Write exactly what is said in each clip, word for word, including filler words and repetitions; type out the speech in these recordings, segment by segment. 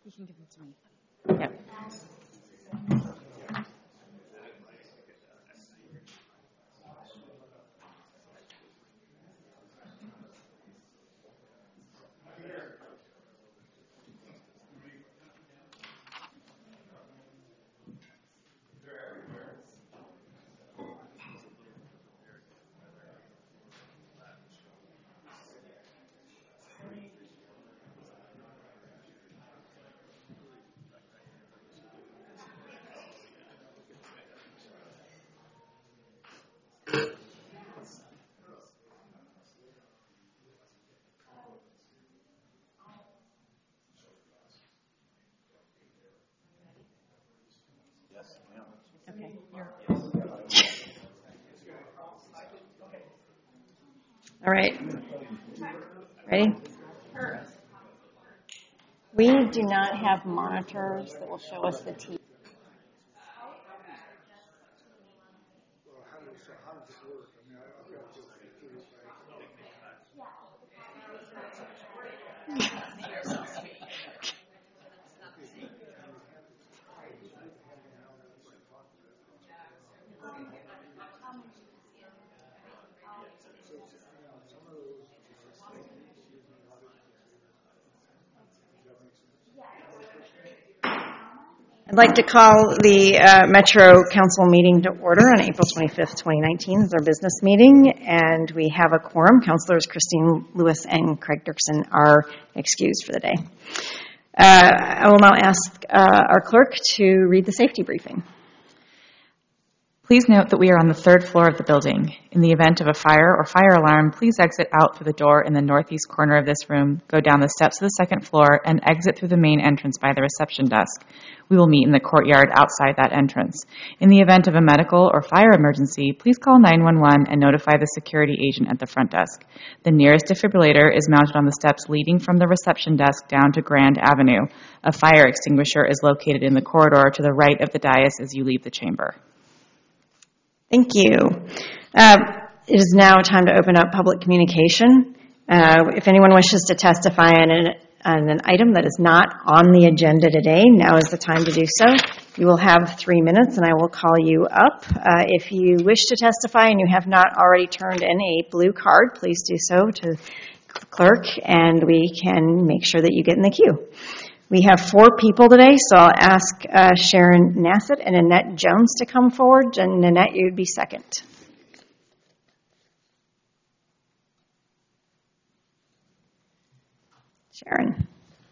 You can give them to me. Yep. Okay. All right. Ready? We do not have monitors that will show us the T V. I'd like to call the uh, Metro Council meeting to order on April twenty-fifth, twenty nineteen. It's our business meeting, and we have a quorum. Councilors Christine Lewis and Craig Dirksen are excused for the day. Uh, I will now ask uh, our clerk to read the safety briefing. Please note that we are on the third floor of the building. In the event of a fire or fire alarm, please exit out through the door in the northeast corner of this room, go down the steps to the second floor, and exit through the main entrance by the reception desk. We will meet in the courtyard outside that entrance. In the event of a medical or fire emergency, please call nine one one and notify the security agent at the front desk. The nearest defibrillator is mounted on the steps leading from the reception desk down to Grand Avenue. A fire extinguisher is located in the corridor to the right of the dais as you leave the chamber. Thank you. Uh, it is now time to open up public communication. Uh, if anyone wishes to testify on an, on an item that is not on the agenda today, now is the time to do so. You will have three minutes, and I will call you up. Uh, if you wish to testify and you have not already turned in a blue card, please do so to the clerk, and we can make sure that you get in the queue. We have four people today, so I'll ask uh, Sharon Nassett and Annette Jones to come forward. And Annette, you would be second. Sharon.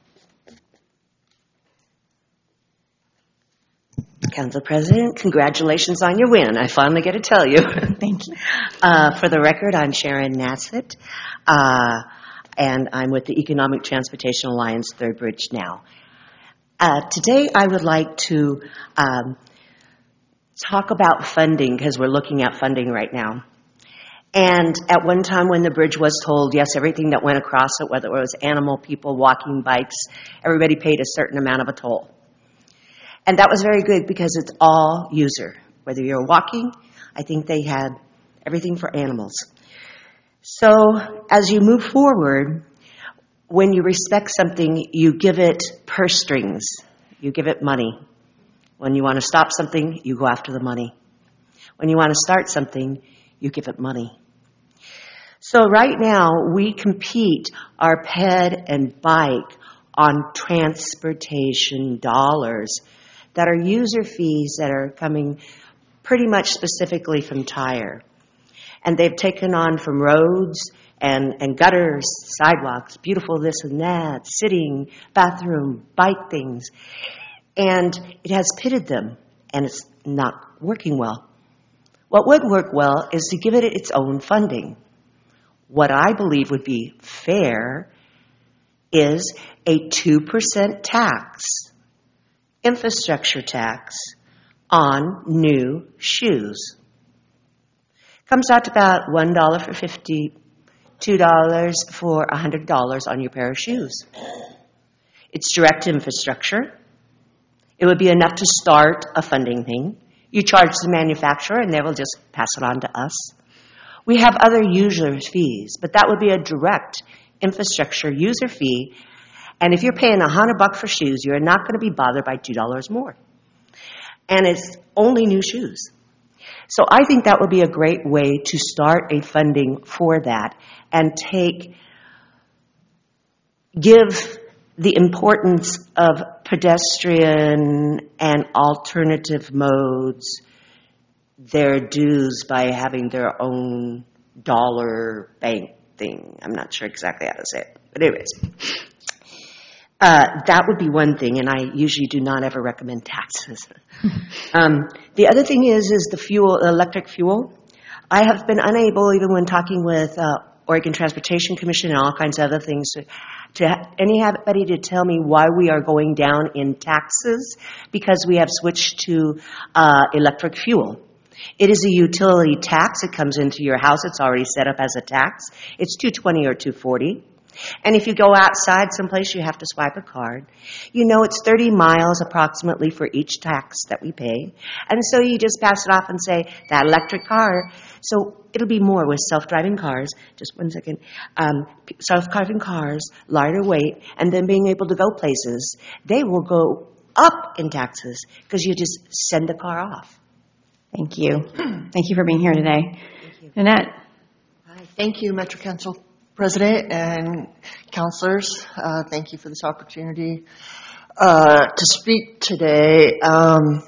Council President, congratulations on your win. I finally get to tell you. Thank you. Uh, for the record, I'm Sharon Nassett. Uh, and I'm with the Economic Transportation Alliance Third Bridge now. Uh, today I would like to um, talk about funding, because we're looking at funding right now. And at one time when the bridge was told, yes, everything that went across it, whether it was animal, people, walking, bikes, everybody paid a certain amount of a toll. And that was very good because it's all user. Whether you're walking, I think they had everything for animals. So as you move forward, when you respect something, you give it purse strings. You give it money. When you want to stop something, you go after the money. When you want to start something, you give it money. So right now, we compete our ped and bike on transportation dollars that are user fees that are coming pretty much specifically from Tire. And they've taken on from roads and, and gutters, sidewalks, beautiful this and that, sitting, bathroom, bike things. And it has pitted them, and it's not working well. What would work well is to give it its own funding. What I believe would be fair is a two percent tax, infrastructure tax, on new shoes. Comes out to about one dollar for fifty, two dollars for one hundred dollars on your pair of shoes. It's direct infrastructure. It would be enough to start a funding thing. You charge the manufacturer, and they will just pass it on to us. We have other user fees, but that would be a direct infrastructure user fee, And if you're paying a hundred bucks for shoes, you're not going to be bothered by two dollars more. And it's only new shoes. So I think that would be a great way to start a funding for that and take, give the importance of pedestrian and alternative modes their dues by having their own dollar bank thing. I'm not sure exactly how to say it, but anyways. Uh, that would be one thing, and I usually do not ever recommend taxes. um, the other thing is, is the fuel, electric fuel. I have been unable, even when talking with uh, Oregon Transportation Commission and all kinds of other things, to, to ha- anybody to tell me why we are going down in taxes, because we have switched to uh, electric fuel. It is a utility tax. It comes into your house. It's already set up as a tax. It's two twenty or two forty. And if you go outside someplace, you have to swipe a card. You know it's thirty miles approximately for each tax that we pay. And so you just pass it off and say, that electric car. So it'll be more with self-driving cars. Just one second. Um, self-driving cars, lighter weight, and then being able to go places. They will go up in taxes because you just send the car off. Thank you. Thank you for being here today. Nanette. Hi, thank you, Metro Council President and councilors. Uh, thank you for this opportunity uh, to speak today um,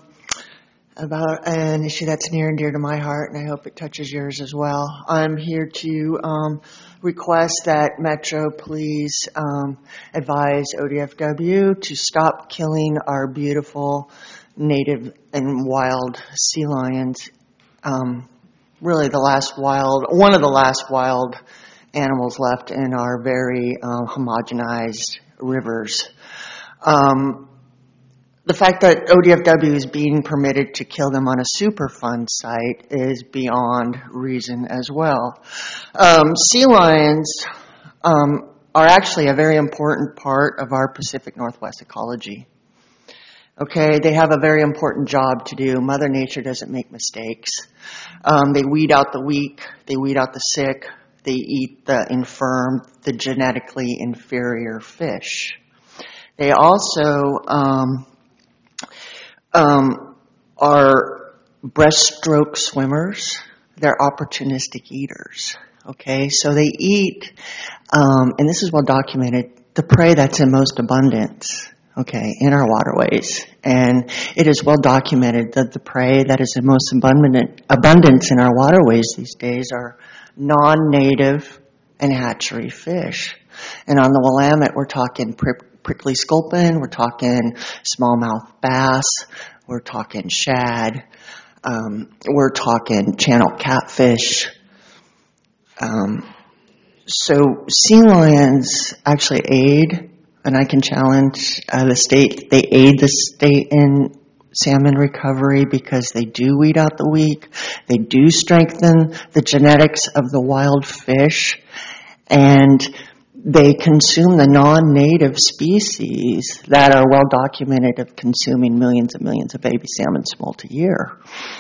about an issue that's near and dear to my heart, and I hope it touches yours as well. I'm here to um, request that Metro please um, advise O D F W to stop killing our beautiful native and wild sea lions. Um, really the last wild, one of the last wild animals left in our very um, homogenized rivers. Um, the fact that O D F W is being permitted to kill them on a Superfund site is beyond reason as well. Um, sea lions um, are actually a very important part of our Pacific Northwest ecology. Okay, they have a very important job to do. Mother Nature doesn't make mistakes. Um, they weed out the weak, they weed out the sick, they eat the infirm, the genetically inferior fish. They also um, um, are breaststroke swimmers. They're opportunistic eaters. Okay, so they eat, um, and this is well documented, the prey that's in most abundance. Okay, in our waterways. And it is well documented that the prey that is in most abundant, abundance in our waterways these days are non-native and hatchery fish. And on the Willamette, we're talking prick, prickly sculpin, we're talking smallmouth bass, we're talking shad, um, we're talking channel catfish. Um, so sea lions actually aid, and I can challenge uh, the state, they aid the state in salmon recovery because they do weed out the weak, they do strengthen the genetics of the wild fish, and they consume the non-native species that are well documented of consuming millions and millions of baby salmon smolt a year.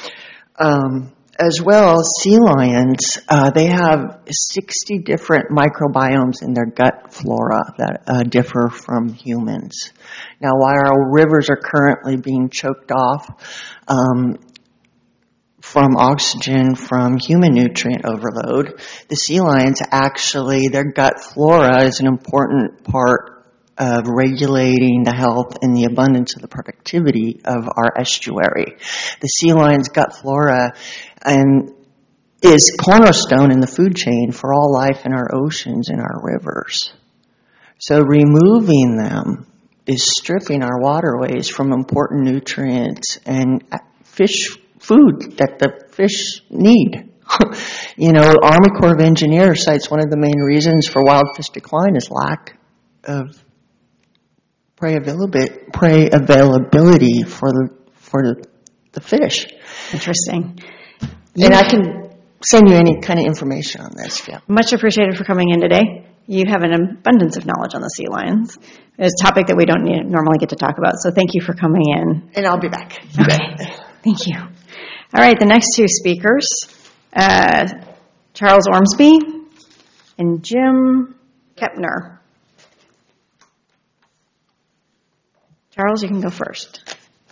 Um, As well, sea lions, uh, they have sixty different microbiomes in their gut flora that uh, differ from humans. Now, while our rivers are currently being choked off um, from oxygen from human nutrient overload, the sea lions actually, their gut flora is an important part of regulating the health and the abundance of the productivity of our estuary. The sea lion's gut flora and is cornerstone in the food chain for all life in our oceans and our rivers. So removing them is stripping our waterways from important nutrients and fish food that the fish need. You know, Army Corps of Engineers cites one of the main reasons for wild fish decline is lack of prey availability, prey availability for the for the, the fish. Interesting. And I can send you any kind of information on this. Yeah. Much appreciated for coming in today. You have an abundance of knowledge on the sea lions. It's a topic that we don't need, normally get to talk about, so thank you for coming in. And I'll be back. Okay. Thank you. All right, the next two speakers, uh, Charles Ormsby and Jim Kepner. Charles, you can go first.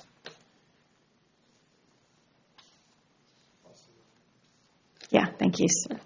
Yeah, thank you, sir.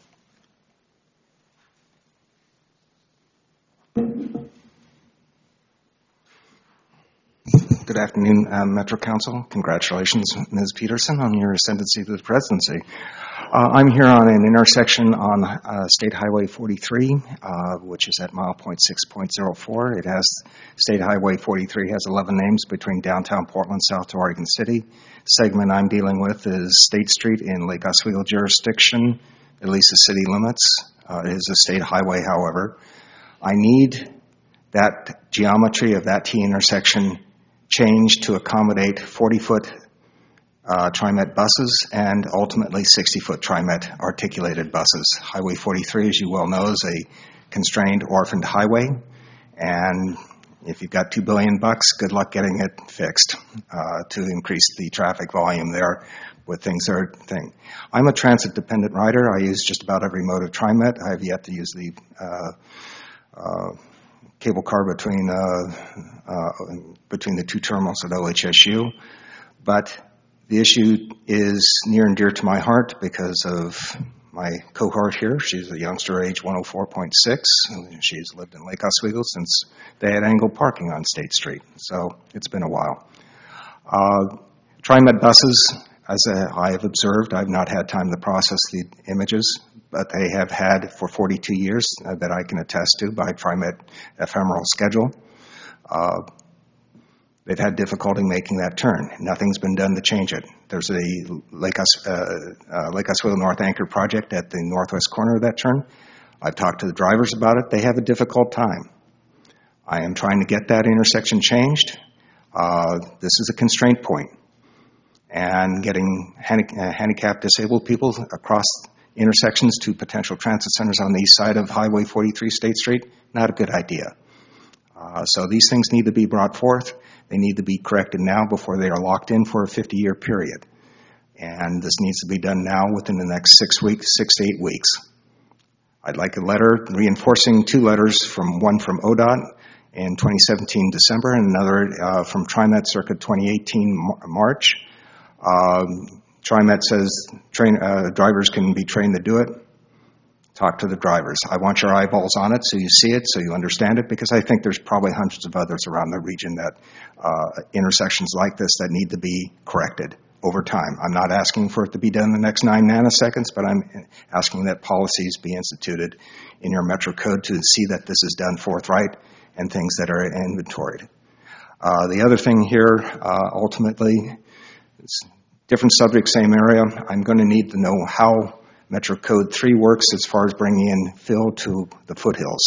Good afternoon, uh, Metro Council. Congratulations, Miz Peterson, on your ascendancy to the presidency. Uh, I'm here on an intersection on uh, State Highway forty-three, uh, which is at mile point six point zero four. It has, State Highway forty-three has eleven names between downtown Portland south to Oregon City. The segment I'm dealing with is State Street in Lake Oswego jurisdiction, at least the city limits. Uh, it is a state highway, however. I need that geometry of that T intersection changed to accommodate forty-foot uh, TriMet buses and ultimately sixty-foot TriMet articulated buses. Highway forty-three, as you well know, is a constrained, orphaned highway, and if you've got two billion bucks, good luck getting it fixed uh, to increase the traffic volume there with things that are thing. I'm a transit-dependent rider. I use just about every mode of TriMet. I have yet to use the uh, uh, cable car between uh, uh, between the two terminals at O H S U. But the issue is near and dear to my heart because of my cohort here. She's a youngster, age one oh four point six. She's lived in Lake Oswego since they had angled parking on State Street. So it's been a while. Uh, TriMet buses, as I have observed, I've not had time to process the images, but they have had for forty-two years uh, that I can attest to by TriMet ephemeral schedule. Uh, they've had difficulty making that turn. Nothing's been done to change it. There's a Lake, Os- uh, uh, Lake Oswego North Anchor project at the northwest corner of that turn. I've talked to the drivers about it. They have a difficult time. I am trying to get that intersection changed. Uh, this is a constraint point. And getting handi- uh, handicapped disabled people across intersections to potential transit centers on the east side of Highway forty-three State Street, not a good idea. Uh, so these things need to be brought forth. They need to be corrected now before they are locked in for a fifty-year period. And this needs to be done now within the next six weeks, six to eight weeks. I'd like a letter reinforcing two letters, from one from O D O T in twenty seventeen December and another uh, from TriMet circa twenty eighteen March. Um, TriMet says train, uh, drivers can be trained to do it. Talk to the drivers. I want your eyeballs on it so you see it, so you understand it, because I think there's probably hundreds of others around the region that uh, intersections like this that need to be corrected over time. I'm not asking for it to be done in the next nine nanoseconds, but I'm asking that policies be instituted in your Metro Code to see that this is done forthright and things that are inventoried. Uh, the other thing here, uh, ultimately, is different subject, same area. I'm going to need to know how Metro Code three works as far as bringing in fill to the foothills.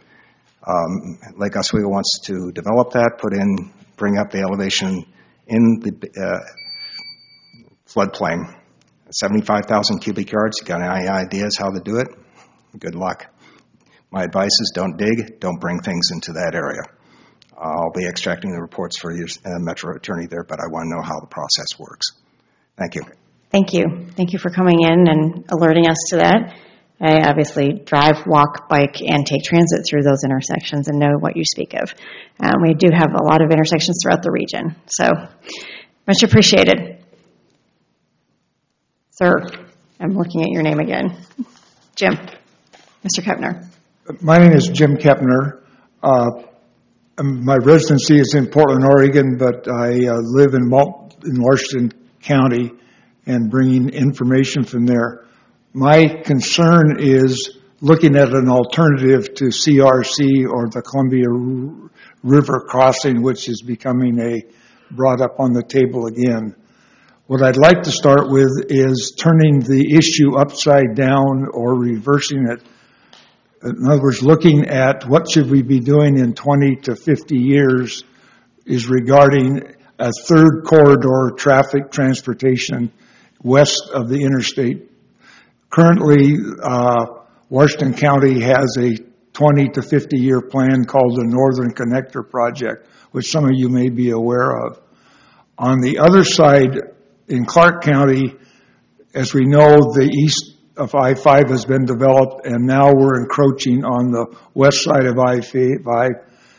Um, Lake Oswego wants to develop that, put in, bring up the elevation in the uh, floodplain. seventy-five thousand cubic yards. You got any ideas how to do it? Good luck. My advice is don't dig, don't bring things into that area. I'll be extracting the reports for your uh, Metro attorney there, but I want to know how the process works. Thank you. Thank you. Thank you for coming in and alerting us to that. I obviously drive, walk, bike, and take transit through those intersections and know what you speak of. Um, we do have a lot of intersections throughout the region, so much appreciated. Sir, I'm looking at your name again. Jim, Mister Kepner. My name is Jim Kepner. Uh, my residency is in Portland, Oregon, but I uh, live in, Mal- in Washington County and bringing information from there. My concern is looking at an alternative to C R C or the Columbia R- River crossing, which is becoming a brought up on the table again. What I'd like to start with is turning the issue upside down or reversing it. In other words, looking at what should we be doing in twenty to fifty years is regarding a third corridor traffic transportation west of the interstate. Currently, uh, Washington County has a twenty to fifty year plan called the Northern Connector Project, which some of you may be aware of. On the other side, in Clark County, as we know, the east of I five has been developed, and now we're encroaching on the west side of I five.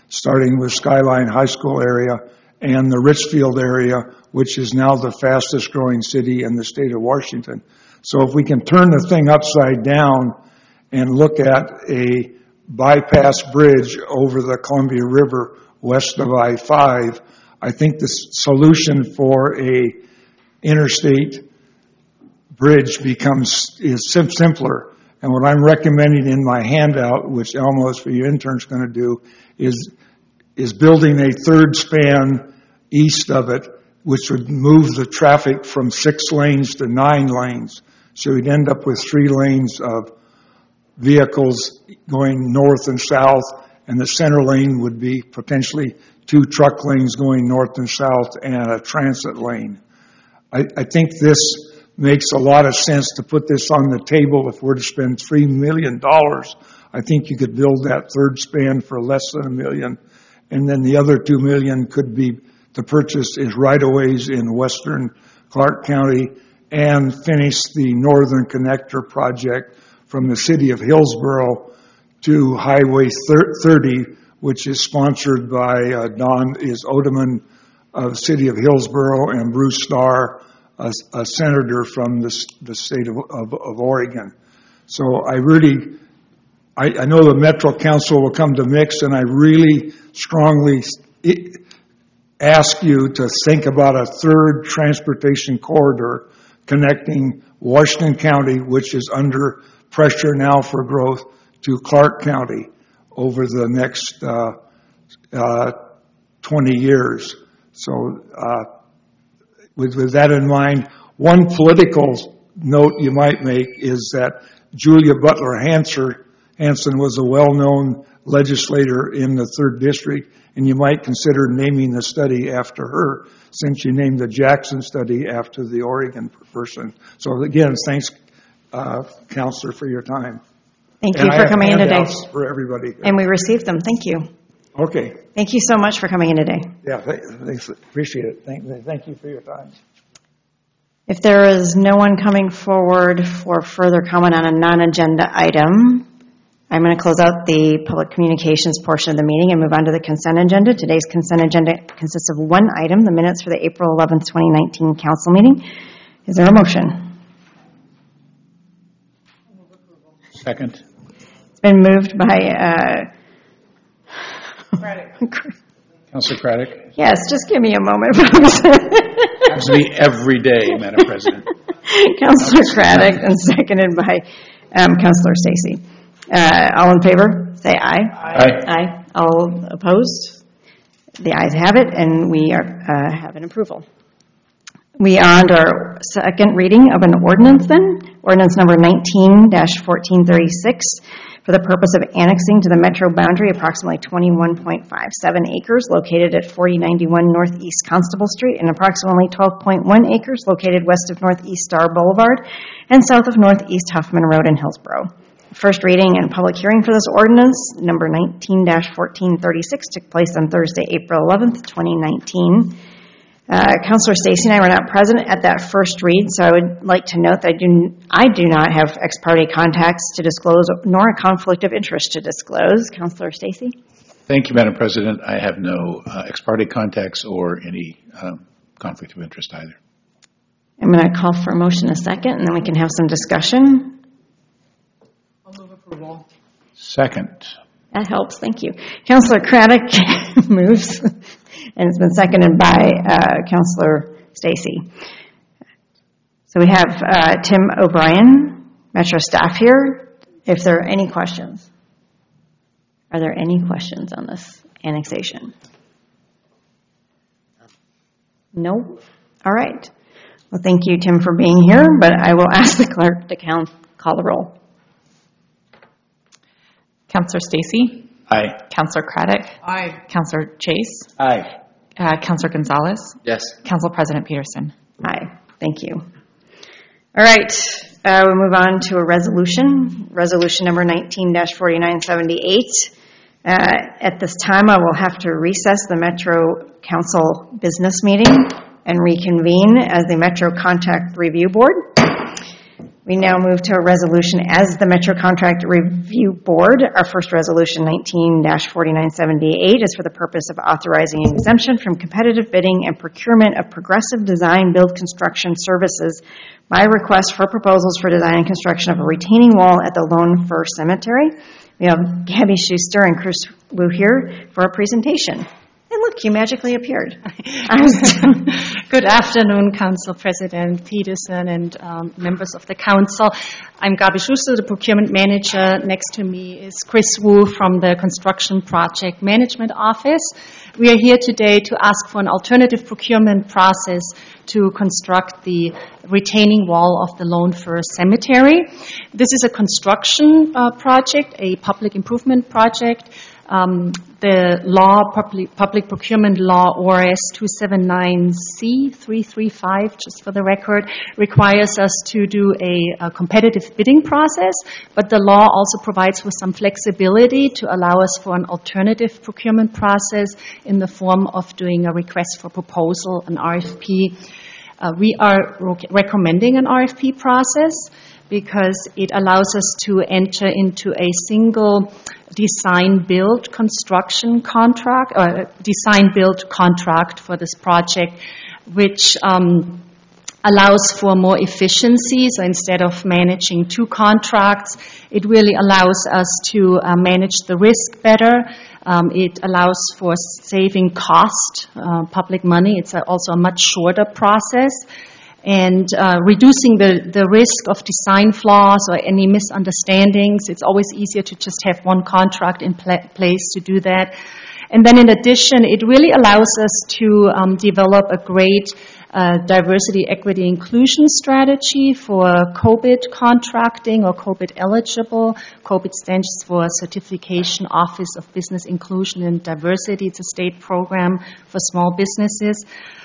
starting with Skyline High School area and the Richfield area, which is now the fastest growing city in the state of Washington. So if we can turn the thing upside down and look at a bypass bridge over the Columbia River west of I five, I think the solution for a interstate bridge becomes is sim- simpler. And what I'm recommending in my handout, which Elmo for your intern is going to do, is is building a third span east of it, which would move the traffic from six lanes to nine lanes. So we'd end up with three lanes of vehicles going north and south, and the center lane would be potentially two truck lanes going north and south and a transit lane. I, I think this makes a lot of sense to put this on the table. If we're to spend three million dollars, I think you could build that third span for less than a million, and then the other two million could be to purchase is right-of-ways in western Clark County and finish the Northern Connector project from the city of Hillsborough to Highway thirty, which is sponsored by uh, Don is Odeman of the city of Hillsborough and Bruce Starr, a, a senator from the, the state of, of, of Oregon. So I really, I, I know the Metro Council will come to mix, and I really strongly ask you to think about a third transportation corridor connecting Washington County, which is under pressure now for growth, to Clark County over the next uh, uh, twenty years. So uh, with, with that in mind, one political note you might make is that Julia Butler Hanson was a well-known legislator in the third district, and you might consider naming the study after her, since you named the Jackson study after the Oregon person. So again, thanks, uh, Counselor, for your time. Thank you And I for have coming in today. handouts for everybody. And we received them. Thank you. Okay. Thank you so much for coming in today. Yeah, th- thanks. Appreciate it. Thank, thank you for your time. If there is no one coming forward for further comment on a non-agenda item, I'm going to close out the public communications portion of the meeting and move on to the consent agenda. Today's consent agenda consists of one item, the minutes for the April eleventh, twenty nineteen council meeting. Is there a motion? Second. It's been moved by uh, Councilor Craddock. Yes, just give me a moment, folks. Happens to be every day, Madam President. Councilor Craddock, and seconded by um, Councilor Stacy. Uh, all in favor, say aye. Aye. Aye. All opposed? The ayes have it, and we are, uh, have an approval. We are on our second reading of an ordinance then, ordinance number nineteen dash fourteen thirty-six, for the purpose of annexing to the metro boundary approximately twenty-one point five seven acres located at forty ninety-one Northeast Constable Street and approximately twelve point one acres located west of Northeast Star Boulevard and south of Northeast Huffman Road in Hillsborough. First reading and public hearing for this ordinance, number nineteen dash fourteen thirty-six, took place on Thursday, April eleventh, twenty nineteen. Uh, Councilor Stacy and I were not present at that first read, so I would like to note that I do, I do not have ex parte contacts to disclose, nor a conflict of interest to disclose. Councilor Stacy? Thank you, Madam President. I have no uh, ex parte contacts or any um, conflict of interest either. I'm going to call for a motion in a second, and then we can have some discussion. I'll move approval. Second. That helps. Thank you. Councilor Craddock moves, and it's been seconded by uh, Councilor Stacy. So we have uh, Tim O'Brien, Metro staff here. If there are any questions. Are there any questions on this annexation? No? All right. Well, thank you, Tim, for being here, but I will ask the clerk to count, call the roll. Councilor Stacy? Aye. Councilor Craddock? Aye. Councilor Chase? Aye. Uh, Councilor Gonzalez? Yes. Council President Peterson? Aye. Thank you. All right. Uh, we'll move on to a resolution, resolution number nineteen dash forty-nine seventy-eight. Uh, at this time, I will have to recess the Metro Council business meeting and reconvene as the Metro Contact Review Board. We now move to a resolution as the Metro Contract Review Board. Our first resolution, nineteen dash forty-nine seventy-eight, is for the purpose of authorizing an exemption from competitive bidding and procurement of progressive design, build, construction services by request for proposals for design and construction of a retaining wall at the Lone Fir Cemetery. We have Gabby Schuster and Chris Wu here for a presentation. And look, you magically appeared. Good afternoon, Council President Peterson and um, members of the Council. I'm Gabi Schuster, the Procurement Manager. Next to me is Chris Wu from the Construction Project Management Office. We are here today to ask for an alternative procurement process to construct the retaining wall of the Lone Fir Cemetery. This is a construction uh, project, a public improvement project. Um, the law, public, public procurement law, O R S two seventy-nine C three thirty-five, just for the record, requires us to do a, a competitive bidding process, but the law also provides for some flexibility to allow us for an alternative procurement process in the form of doing a request for proposal, an R F P. Uh, we are re- recommending an R F P process because it allows us to enter into a single design-build construction contract, or design-build contract for this project, which um, allows for more efficiency. So instead of managing two contracts, it really allows us to uh, manage the risk better. Um, it allows for saving cost, uh, public money. It's a, also a much shorter process. And uh, reducing the, the risk of design flaws or any misunderstandings. It's always easier to just have one contract in pla- place to do that. And then in addition, it really allows us to um, develop a great uh, diversity, equity, inclusion strategy for COBIT contracting or COBIT eligible. COBIT stands for Certification Office of Business Inclusion and Diversity. It's a state program for small businesses.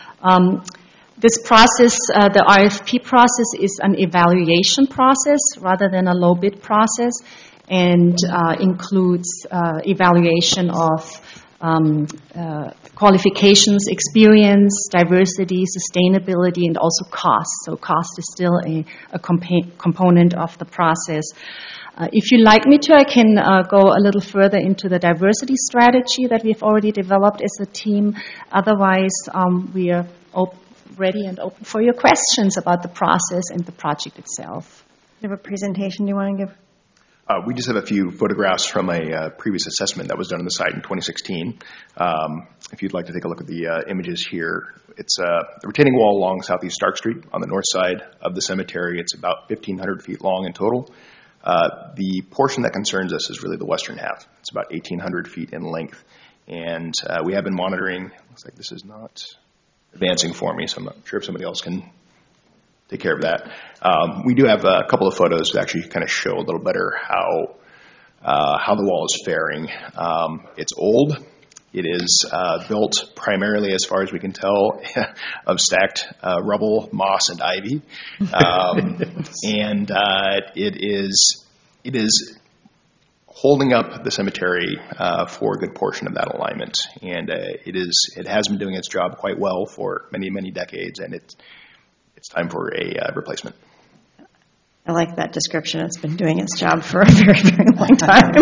Um, This process, uh, the R F P process, is an evaluation process rather than a low bid process, and uh, includes uh, evaluation of um, uh, qualifications, experience, diversity, sustainability, and also cost. So cost is still a, a compa- component of the process. Uh, if you'd like me to, I can uh, go a little further into the diversity strategy that we've already developed as a team. Otherwise, um, we are open. ready and open for your questions about the process and the project itself. Do you have a presentation you want to give? Uh, we just have a few photographs from a uh, previous assessment that was done on the site in twenty sixteen. Um, if you'd like to take a look at the uh, images here, it's uh, the retaining wall along Southeast Stark Street on the north side of the cemetery. It's about fifteen hundred feet long in total. Uh, the portion that concerns us is really the western half. It's about eighteen hundred feet in length. And uh, we have been monitoring. Looks like this is not advancing for me, so I'm not sure if somebody else can take care of that. Um, we do have a couple of photos that actually kind of show a little better how uh, how the wall is faring. Um, it's old. It is uh, built primarily, as far as we can tell, of stacked uh, rubble, moss, and ivy, um, and uh, it is it is. holding up the cemetery uh, for a good portion of that alignment, and uh, it is it has been doing its job quite well for many many decades, and it's it's time for a uh, replacement. I like that description. It's been doing its job for a very very long time.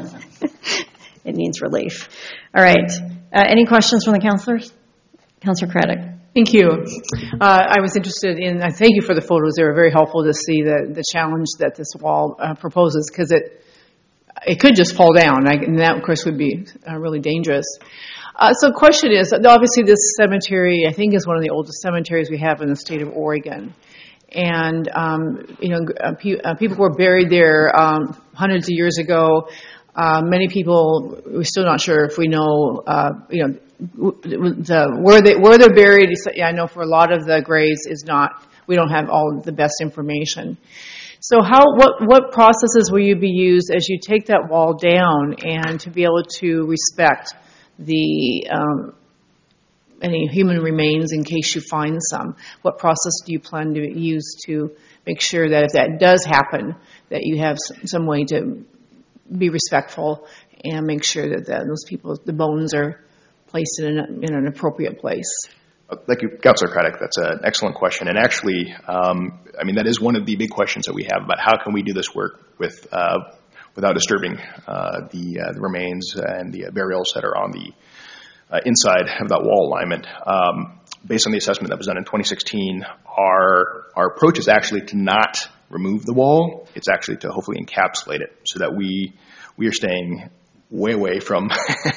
It needs relief. All right. Uh, any questions from the councilors? Councilor Craddock. Thank you. Uh, I was interested in. I thank you for the photos. They were very helpful to see the the challenge that this wall uh, proposes, because it. It could just fall down, and that, of course, would be uh, really dangerous. Uh, so the question is, obviously this cemetery, I think, is one of the oldest cemeteries we have in the state of Oregon. And, um, you know, uh, pe- uh, people were buried there um, hundreds of years ago. Uh, many people, we're still not sure if we know, uh, you know, the, where, they, where they're buried. I know for a lot of the graves is not, we don't have all the best information. So how, what, what processes will you be used as you take that wall down and to be able to respect the um, any human remains in case you find some? What process do you plan to use to make sure that if that does happen, that you have some way to be respectful and make sure that the, those people, the bones are placed in an, in an appropriate place? Thank you, Councilor Craddock. That's an excellent question. And actually, um, I mean, that is one of the big questions that we have about how can we do this work with uh, without disturbing uh, the, uh, the remains and the burials that are on the uh, inside of that wall alignment. Um, based on the assessment that was done in twenty sixteen, our our approach is actually to not remove the wall. It's actually to hopefully encapsulate it so that we we are staying way away from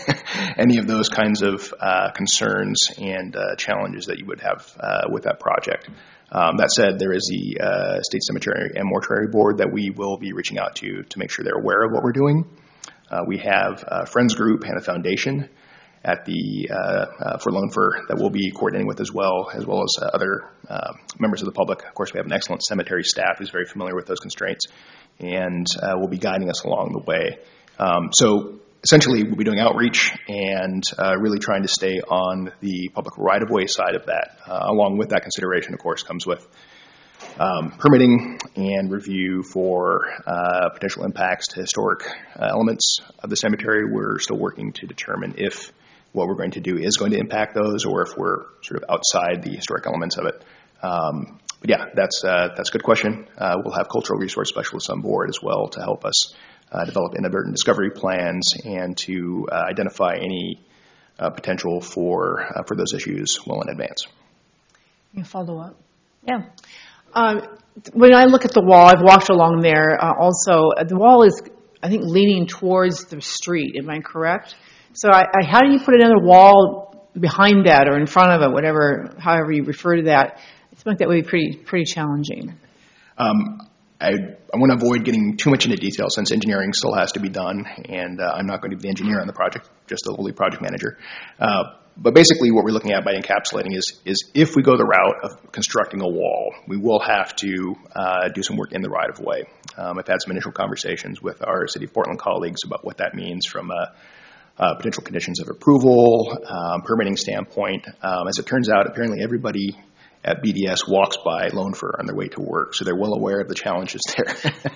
any of those kinds of uh, concerns and uh, challenges that you would have uh, with that project. Um, that said, there is the uh, State Cemetery and Mortuary Board that we will be reaching out to to make sure they're aware of what we're doing. Uh, we have a Friends Group and a foundation at the uh, uh, for Lonefer that we'll be coordinating with as well, as well as uh, other uh, members of the public. Of course, we have an excellent cemetery staff who's very familiar with those constraints and uh, will be guiding us along the way. Um, so essentially, we'll be doing outreach and uh, really trying to stay on the public right-of-way side of that. Uh, along with that consideration, of course, comes with um, permitting and review for uh, potential impacts to historic uh, elements of the cemetery. We're still working to determine if what we're going to do is going to impact those or if we're sort of outside the historic elements of it. Um, but yeah, that's, uh, that's a good question. Uh, we'll have cultural resource specialists on board as well to help us Uh, develop inadvertent discovery plans and to uh, identify any uh, potential for uh, for those issues well in advance. You follow up? Yeah. Um, when I look at the wall, I've walked along there uh, also. Uh, the wall is, I think, leaning towards the street. Am I correct? So I, I, how do you put another wall behind that or in front of it, whatever, however you refer to that? I think that would be pretty pretty challenging. Um, I, I want to avoid getting too much into detail since engineering still has to be done, and uh, I'm not going to be the engineer on the project, just the lowly project manager. Uh, but basically what we're looking at by encapsulating is, is if we go the route of constructing a wall, we will have to uh, do some work in the right-of-way. Um, I've had some initial conversations with our City of Portland colleagues about what that means from a, a potential conditions of approval, um, permitting standpoint. Um, as it turns out, apparently everybody at B D S walks by Lonefer on their way to work, so they're well aware of the challenges there.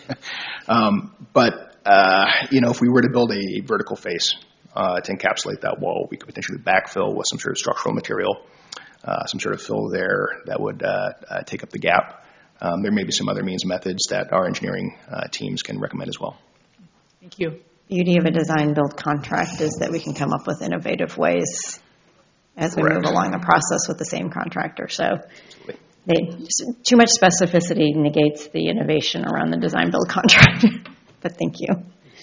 um, but, uh, you know, if we were to build a vertical face uh, to encapsulate that wall, we could potentially backfill with some sort of structural material, uh, some sort of fill there that would uh, uh, take up the gap. Um, there may be some other means and methods that our engineering uh, teams can recommend as well. Thank you. Beauty of a design-build contract is that we can come up with innovative ways as we Correct. move along the process with the same contractor. So they, too much specificity negates the innovation around the design-build contract. But thank you.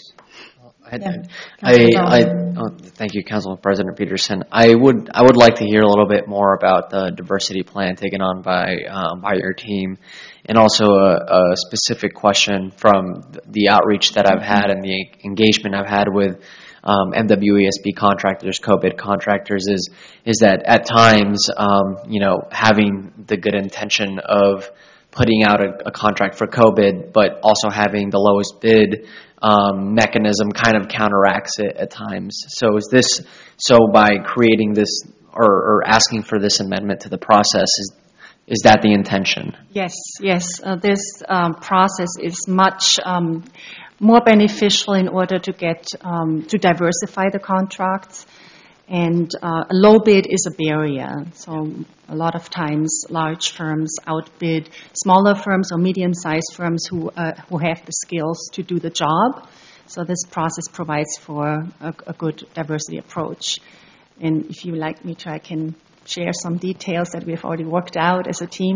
I, Yeah. I, I, oh, thank you, Council President Peterson. I would I would like to hear a little bit more about the diversity plan taken on by um, by your team, and also a, a specific question from the outreach that I've had and the engagement I've had with Um, M W E S B contractors, co-bid contractors, is is that at times, um, you know, having the good intention of putting out a, a contract for co-bid, but also having the lowest bid um, mechanism kind of counteracts it at times. So is this, so by creating this or, or asking for this amendment to the process, is is that the intention? Yes, yes. Uh, this um, process is much um, more beneficial in order to get um, to diversify the contracts, and uh, a low bid is a barrier. So a lot of times, large firms outbid smaller firms or medium-sized firms who uh, who have the skills to do the job. So this process provides for a, a good diversity approach. And if you like me to, I can share some details that we've already worked out as a team.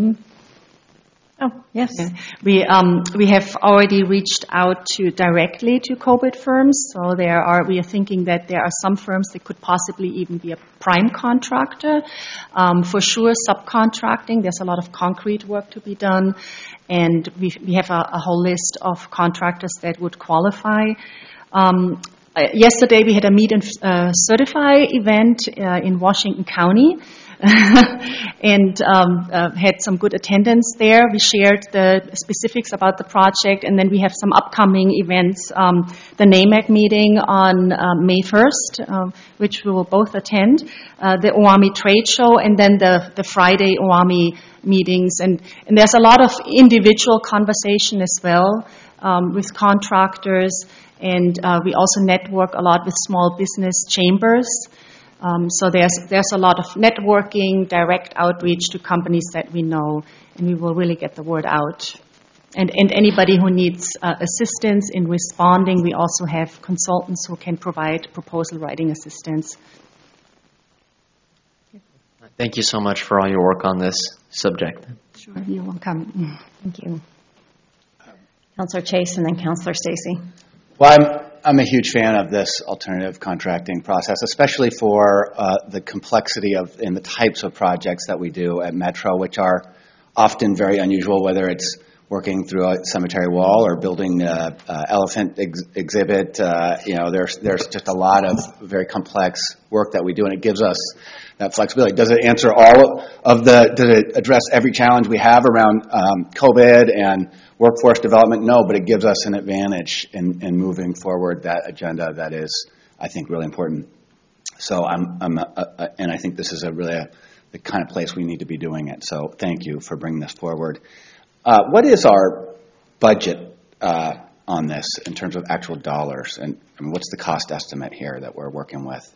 Oh, yes. Yeah. We um, we have already reached out to directly to co-bid firms. So there are we are thinking that there are some firms that could possibly even be a prime contractor. Um, for sure, subcontracting. There's a lot of concrete work to be done, and we we have a, a whole list of contractors that would qualify. Um, uh, yesterday we had a meet and uh, certify event uh, in Washington County. and um, uh, had some good attendance there. We shared the specifics about the project, and then we have some upcoming events. Um, the NAMEC meeting on uh, May first, uh, which we will both attend, uh, the OAMI trade show, and then the, the Friday OAMI meetings. And, and there's a lot of individual conversation as well um, with contractors, and uh, we also network a lot with small business chambers. Um, so there's there's a lot of networking, direct outreach to companies that we know, and we will really get the word out. And, and anybody who needs uh, assistance in responding, we also have consultants who can provide proposal writing assistance. Thank you so much for all your work on this subject. Sure, you're welcome. Thank you. Councilor Chase and then Councilor Stacy. Well, I'm, I'm a huge fan of this alternative contracting process, especially for uh, the complexity of and the types of projects that we do at Metro, which are often very unusual, whether it's working through a cemetery wall or building an elephant ex- exhibit. Uh, you know, there's there's just a lot of very complex work that we do, and it gives us that flexibility. Does it answer all of the, does it address every challenge we have around um, COVID and workforce development? No, but it gives us an advantage in, in moving forward that agenda that is, I think, really important. So I'm, I'm a, a, and I think this is a really a, the kind of place we need to be doing it. So thank you for bringing this forward. Uh, what is our budget uh, on this in terms of actual dollars? And I mean, what's the cost estimate here that we're working with?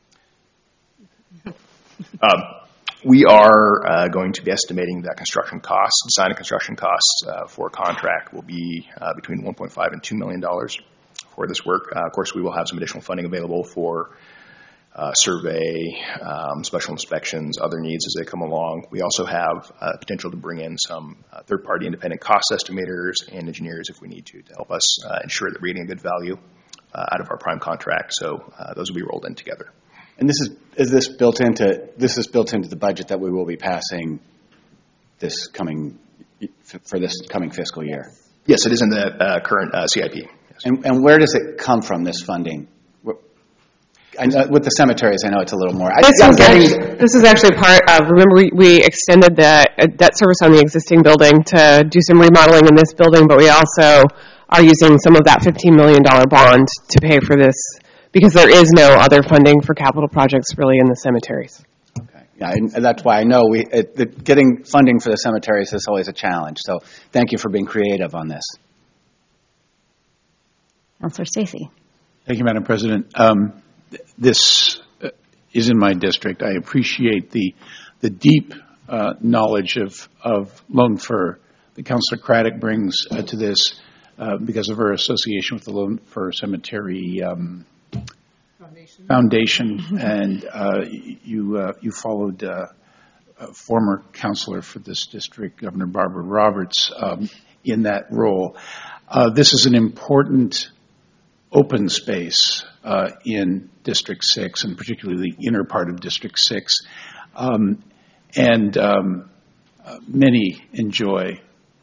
Um, we are uh, going to be estimating that construction costs, design and construction costs uh, for a contract will be uh, between one point five and two million dollars for this work. Uh, of course, we will have some additional funding available for uh, survey, um, special inspections, other needs as they come along. We also have uh, potential to bring in some uh, third-party independent cost estimators and engineers if we need to, to help us uh, ensure that we're getting a good value uh, out of our prime contract. So uh, those will be rolled in together. And this is is this built into this is built into the budget that we will be passing this coming for this coming fiscal year? Yes, it is in the uh, current uh, C I P. Yes. And, and where does it come from, this funding? I know, with the cemeteries, I know it's a little more. I, this, is getting, actually, this is actually part of, remember we, we extended the uh, debt service on the existing building to do some remodeling in this building, but we also are using some of that fifteen million dollars bond to pay for this, because there is no other funding for capital projects really in the cemeteries. Okay, yeah, and that's why I know we it, the, getting funding for the cemeteries is always a challenge. So thank you for being creative on this. Councilor Stacy. Thank you, Madam President. Um, th- this uh, is in my district. I appreciate the the deep uh, knowledge of of Lone Fir that Councilor Craddock brings uh, to this uh, because of her association with the Lone Fir Cemetery Um, Foundation, Foundation and uh, you uh, you followed uh, a former counselor for this district, Governor Barbara Roberts, um, in that role. Uh, this is an important open space uh, in District six, and particularly the inner part of District six, um, and um, uh, many enjoy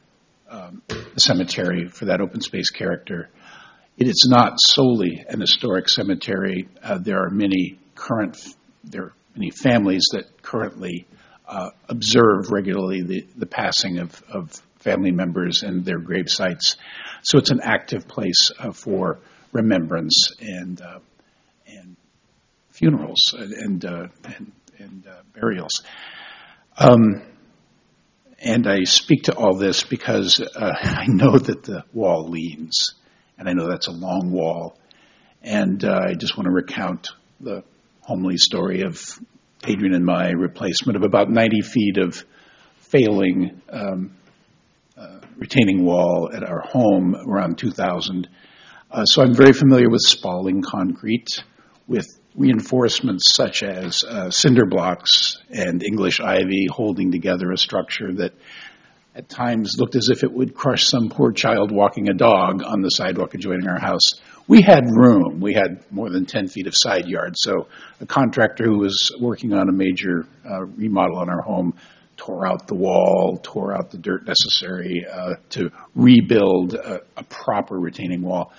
um, the cemetery for that open space character. It is not solely an historic cemetery. Uh, there are many current, there are many families that currently uh, observe regularly the, the passing of, of family members and their grave sites. So it's an active place uh, for remembrance and uh, and funerals and and uh, and, and uh, burials. Um, and I speak to all this because uh, I know that the wall leans. And I know that's a long wall. And uh, I just want to recount the homely story of Adrian and my replacement of about ninety feet of failing um, uh, retaining wall at our home around two thousand. Uh, so I'm very familiar with spalling concrete, with reinforcements such as uh, cinder blocks and English ivy holding together a structure that at times looked as if it would crush some poor child walking a dog on the sidewalk adjoining our house. We had room. We had more than ten feet of side yard. So a contractor who was working on a major uh, remodel on our home tore out the wall, tore out the dirt necessary uh, to rebuild a, a proper retaining wall.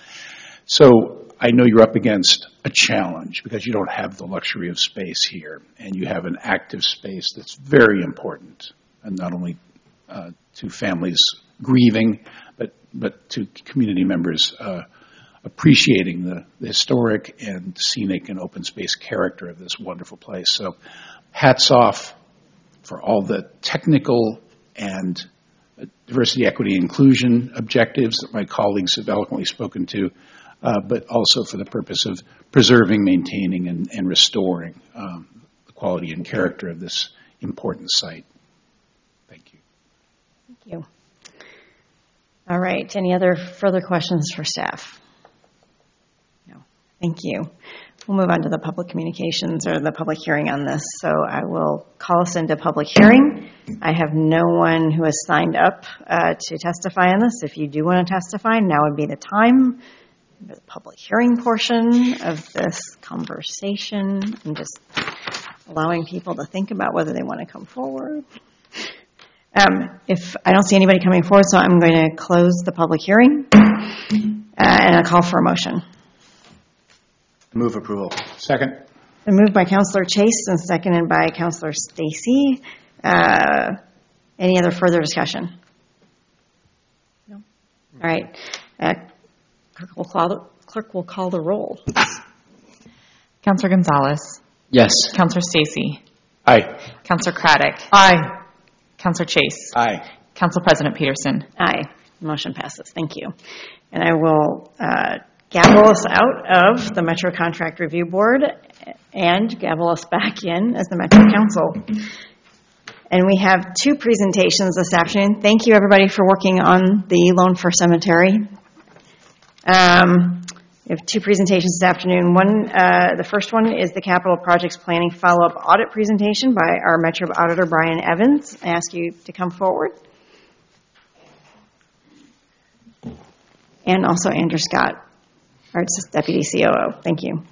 So I know you're up against a challenge because you don't have the luxury of space here, and you have an active space that's very important, and not only Uh, to families grieving, but but to community members uh, appreciating the, the historic and scenic and open space character of this wonderful place. So hats off for all the technical and diversity, equity, inclusion objectives that my colleagues have eloquently spoken to. uh, but also for the purpose of preserving, maintaining, and, and restoring um, the quality and character of this important site. Thank you. Thank you. All right. Any other further questions for staff? No. Thank you. We'll move on to the public communications or the public hearing on this. So I will call us into public hearing. I have no one who has signed up uh, to testify on this. If you do want to testify, now would be the time. The public hearing portion of this conversation and just allowing people to think about whether they want to come forward. Um, if I don't see anybody coming forward, so I'm going to close the public hearing uh, and I'll call for a motion. Move approval. Second. Been moved by Councilor Chase and seconded by Councilor Stacy. Uh, any other further discussion? No. All right. Uh, clerk will call the clerk will call the roll. Councilor Gonzalez. Yes. Councilor Stacy. Aye. Councilor Craddock. Aye. Councilor Chase. Aye. Council President Peterson. Aye. Motion passes. Thank you. And I will uh, gavel us out of the Metro Contract Review Board and gavel us back in as the Metro Council. And we have two presentations this afternoon. Thank you, everybody, for working on the Lone Fir Cemetery. Um, we have two presentations this afternoon. One, uh, the first one is the Capital Projects Planning Follow-Up Audit presentation by our Metro Auditor, Brian Evans. I ask you to come forward. And also Andrew Scott, our Deputy C O O. Thank you.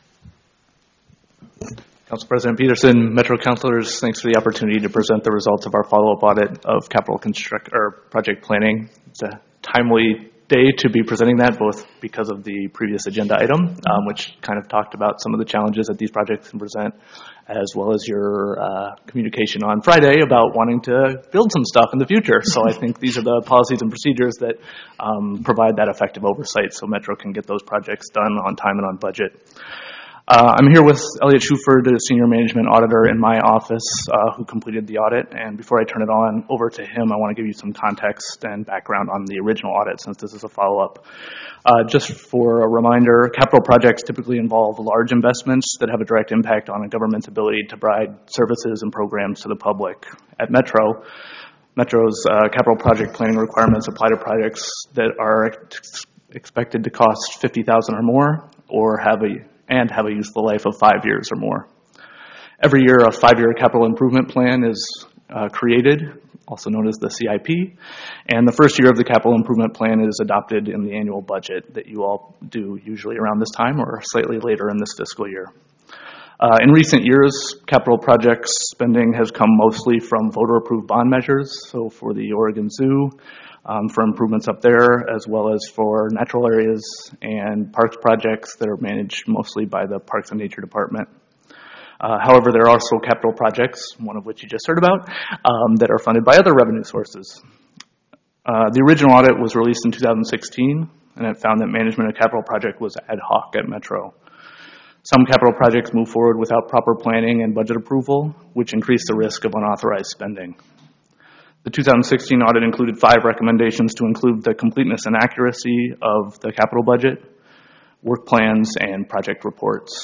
Council President Peterson, Metro Councilors, thanks for the opportunity to present the results of our follow-up audit of capital construct or project planning. It's a timely day to be presenting that, both because of the previous agenda item, um, which kind of talked about some of the challenges that these projects can present, as well as your uh, communication on Friday about wanting to build some stuff in the future. So I think these are the policies and procedures that um, provide that effective oversight so Metro can get those projects done on time and on budget. Uh, I'm here with Elliot Schuford, the Senior Management Auditor in my office, uh, who completed the audit. And before I turn it on over to him, I want to give you some context and background on the original audit, since this is a follow-up. Uh, just for a reminder, capital projects typically involve large investments that have a direct impact on a government's ability to provide services and programs to the public. At Metro, Metro's uh, capital project planning requirements apply to projects that are ex- expected to cost fifty thousand dollars or more, or have a and have a useful life of five years or more. Every year, a five-year capital improvement plan is uh, created, also known as the C I P, and the first year of the capital improvement plan is adopted in the annual budget that you all do usually around this time or slightly later in this fiscal year. Uh, in recent years, capital projects spending has come mostly from voter-approved bond measures, so for the Oregon Zoo, Um, for improvements up there, as well as for natural areas and parks projects that are managed mostly by the Parks and Nature Department. Uh, however, there are also capital projects, one of which you just heard about, um, that are funded by other revenue sources. Uh, the original audit was released in two thousand sixteen, and it found that management of capital project was ad hoc at Metro. Some capital projects move forward without proper planning and budget approval, which increase the risk of unauthorized spending. The two thousand sixteen audit included five recommendations to include the completeness and accuracy of the capital budget, work plans, and project reports.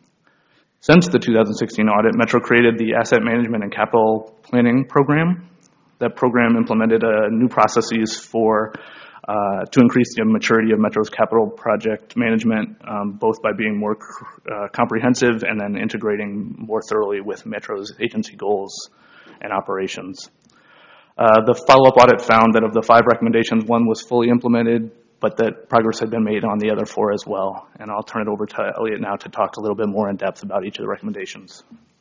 Since the two thousand sixteen audit, Metro created the Asset Management and Capital Planning Program. That program implemented uh, new processes for uh, to increase the maturity of Metro's capital project management, um, both by being more uh, comprehensive and then integrating more thoroughly with Metro's agency goals and operations. Uh, the follow-up audit found that of the five recommendations, one was fully implemented, but that progress had been made on the other four as well. And I'll turn it over to Elliot now to talk a little bit more in depth about each of the recommendations.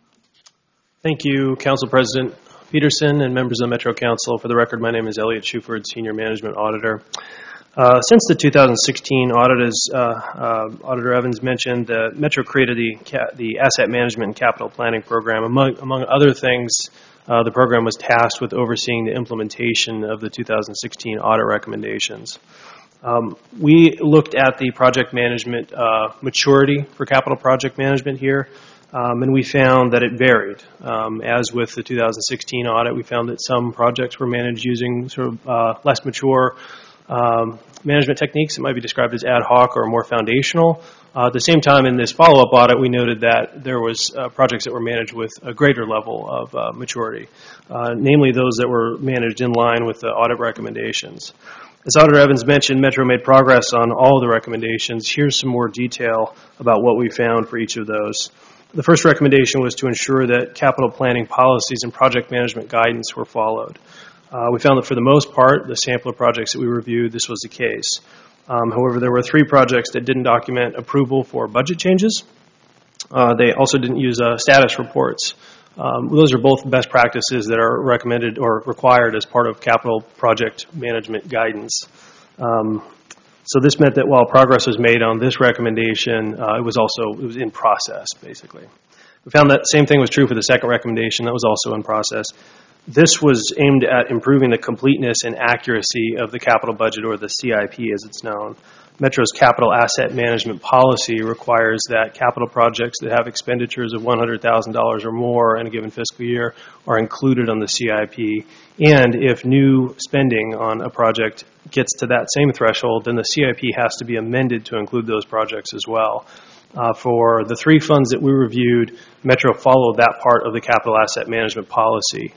Thank you, Council President Peterson and members of the Metro Council. For the record, my name is Elliot Schuford, Senior Management Auditor. Uh, since the two thousand sixteen audit, as uh, uh, Auditor Evans mentioned, uh, Metro created the, ca- the Asset Management and Capital Planning Program. Among, among other things, Uh, the program was tasked with overseeing the implementation of the two thousand sixteen audit recommendations. Um, we looked at the project management uh, maturity for capital project management here, um, and we found that it varied. Um, as with the two thousand sixteen audit, we found that some projects were managed using sort of uh, less mature um, management techniques that might be described as ad hoc or more foundational. Uh, at the same time, in this follow-up audit, we noted that there was uh, projects that were managed with a greater level of uh, maturity, uh, namely those that were managed in line with the audit recommendations. As Auditor Evans mentioned, Metro made progress on all of the recommendations. Here's some more detail about what we found for each of those. The first recommendation was to ensure that capital planning policies and project management guidance were followed. Uh, we found that for the most part, the sample of projects that we reviewed, this was the case. Um, however, there were three projects that didn't document approval for budget changes. Uh, they also didn't use uh, status reports. Um, those are both best practices that are recommended or required as part of capital project management guidance. Um, so this meant that while progress was made on this recommendation, uh, it was also it was in process, basically. We found that same thing was true for the second recommendation. That was also in process. This was aimed at improving the completeness and accuracy of the capital budget, or the C I P as it's known. Metro's capital asset management policy requires that capital projects that have expenditures of one hundred thousand dollars or more in a given fiscal year are included on the C I P. And if new spending on a project gets to that same threshold, then the C I P has to be amended to include those projects as well. Uh, for the three funds that we reviewed, Metro followed that part of the capital asset management policy.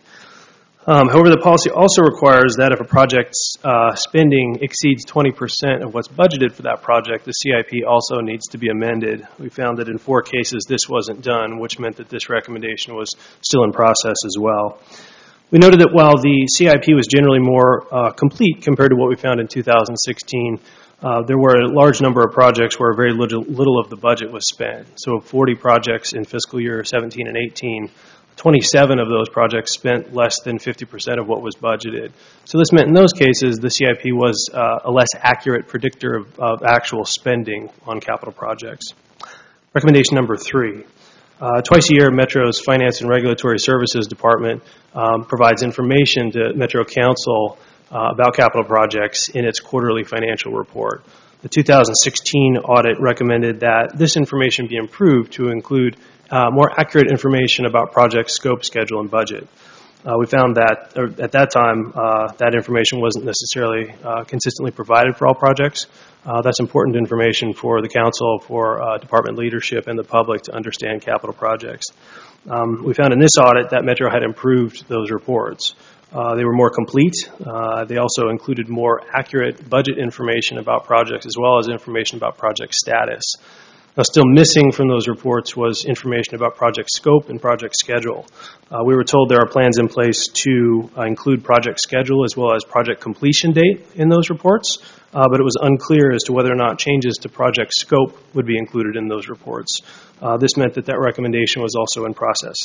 Um, however, the policy also requires that if a project's uh, spending exceeds twenty percent of what's budgeted for that project, the C I P also needs to be amended. We found that in four cases this wasn't done, which meant that this recommendation was still in process as well. We noted that while the C I P was generally more uh, complete compared to what we found in two thousand sixteen, uh, there were a large number of projects where very little, little of the budget was spent. So forty projects in fiscal year seventeen and eighteen, twenty-seven of those projects spent less than fifty percent of what was budgeted. So this meant in those cases the C I P was uh, a less accurate predictor of, of actual spending on capital projects. Recommendation number three. Uh, twice a year, Metro's Finance and Regulatory Services Department um, provides information to Metro Council uh, about capital projects in its quarterly financial report. The two thousand sixteen audit recommended that this information be improved to include uh, more accurate information about project scope, schedule, and budget. Uh, we found that or at that time uh, that information wasn't necessarily uh, consistently provided for all projects. Uh, that's important information for the council, for uh, department leadership, and the public to understand capital projects. Um, we found in this audit that Metro had improved those reports. Uh, they were more complete. Uh, they also included more accurate budget information about projects as well as information about project status. Now, still missing from those reports was information about project scope and project schedule. Uh, we were told there are plans in place to uh, include project schedule as well as project completion date in those reports, uh, but it was unclear as to whether or not changes to project scope would be included in those reports. Uh, this meant that that recommendation was also in process.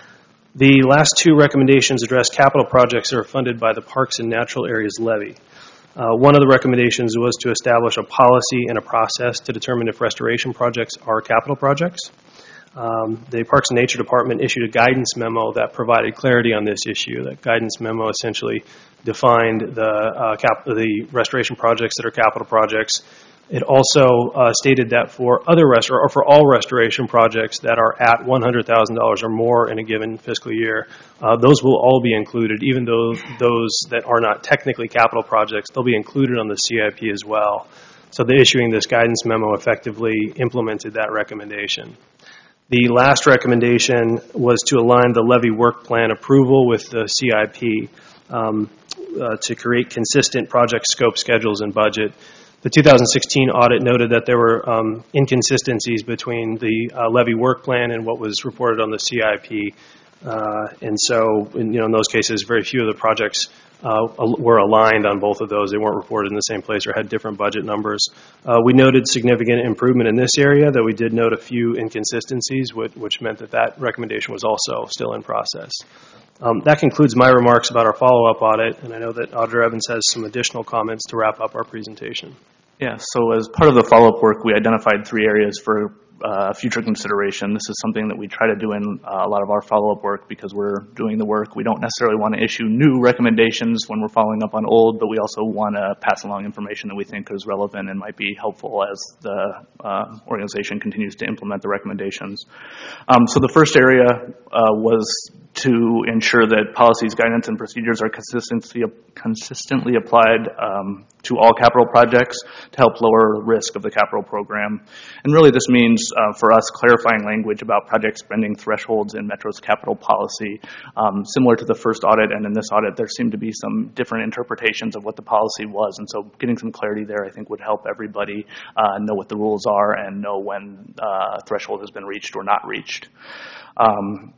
The last two recommendations address capital projects that are funded by the Parks and Natural Areas Levy. Uh, one of the recommendations was to establish a policy and a process to determine if restoration projects are capital projects. Um, the Parks and Nature Department issued a guidance memo that provided clarity on this issue. That guidance memo essentially defined the, uh, cap- the restoration projects that are capital projects. It also uh, stated that for other rest- or for all restoration projects that are at one hundred thousand dollars or more in a given fiscal year, uh, those will all be included, even though those that are not technically capital projects, they'll be included on the C I P as well. So the issuing this guidance memo effectively implemented that recommendation. The last recommendation was to align the levy work plan approval with the C I P um, uh, to create consistent project scope, schedules, and budget. The two thousand sixteen audit noted that there were um, inconsistencies between the uh, levy work plan and what was reported on the C I P. Uh, and so, in, you know, in those cases, very few of the projects uh, were aligned on both of those. They weren't reported in the same place or had different budget numbers. Uh, we noted significant improvement in this area, though we did note a few inconsistencies, which, which meant that that recommendation was also still in process. Um, that concludes my remarks about our follow-up audit, and I know that Auditor Evans has some additional comments to wrap up our presentation. Yeah, so as part of the follow-up work, we identified three areas for uh, future consideration. This is something that we try to do in uh, a lot of our follow-up work because we're doing the work. We don't necessarily want to issue new recommendations when we're following up on old, but we also want to pass along information that we think is relevant and might be helpful as the uh, organization continues to implement the recommendations. Um, so the first area uh, was to ensure that policies, guidance, and procedures are consistently, consistently applied um, to all capital projects to help lower risk of the capital program. And really this means uh, for us clarifying language about project spending thresholds in Metro's capital policy. Um, similar to the first audit and in this audit, there seemed to be some different interpretations of what the policy was, and so getting some clarity there I think would help everybody uh, know what the rules are and know when uh, a threshold has been reached or not reached. Um,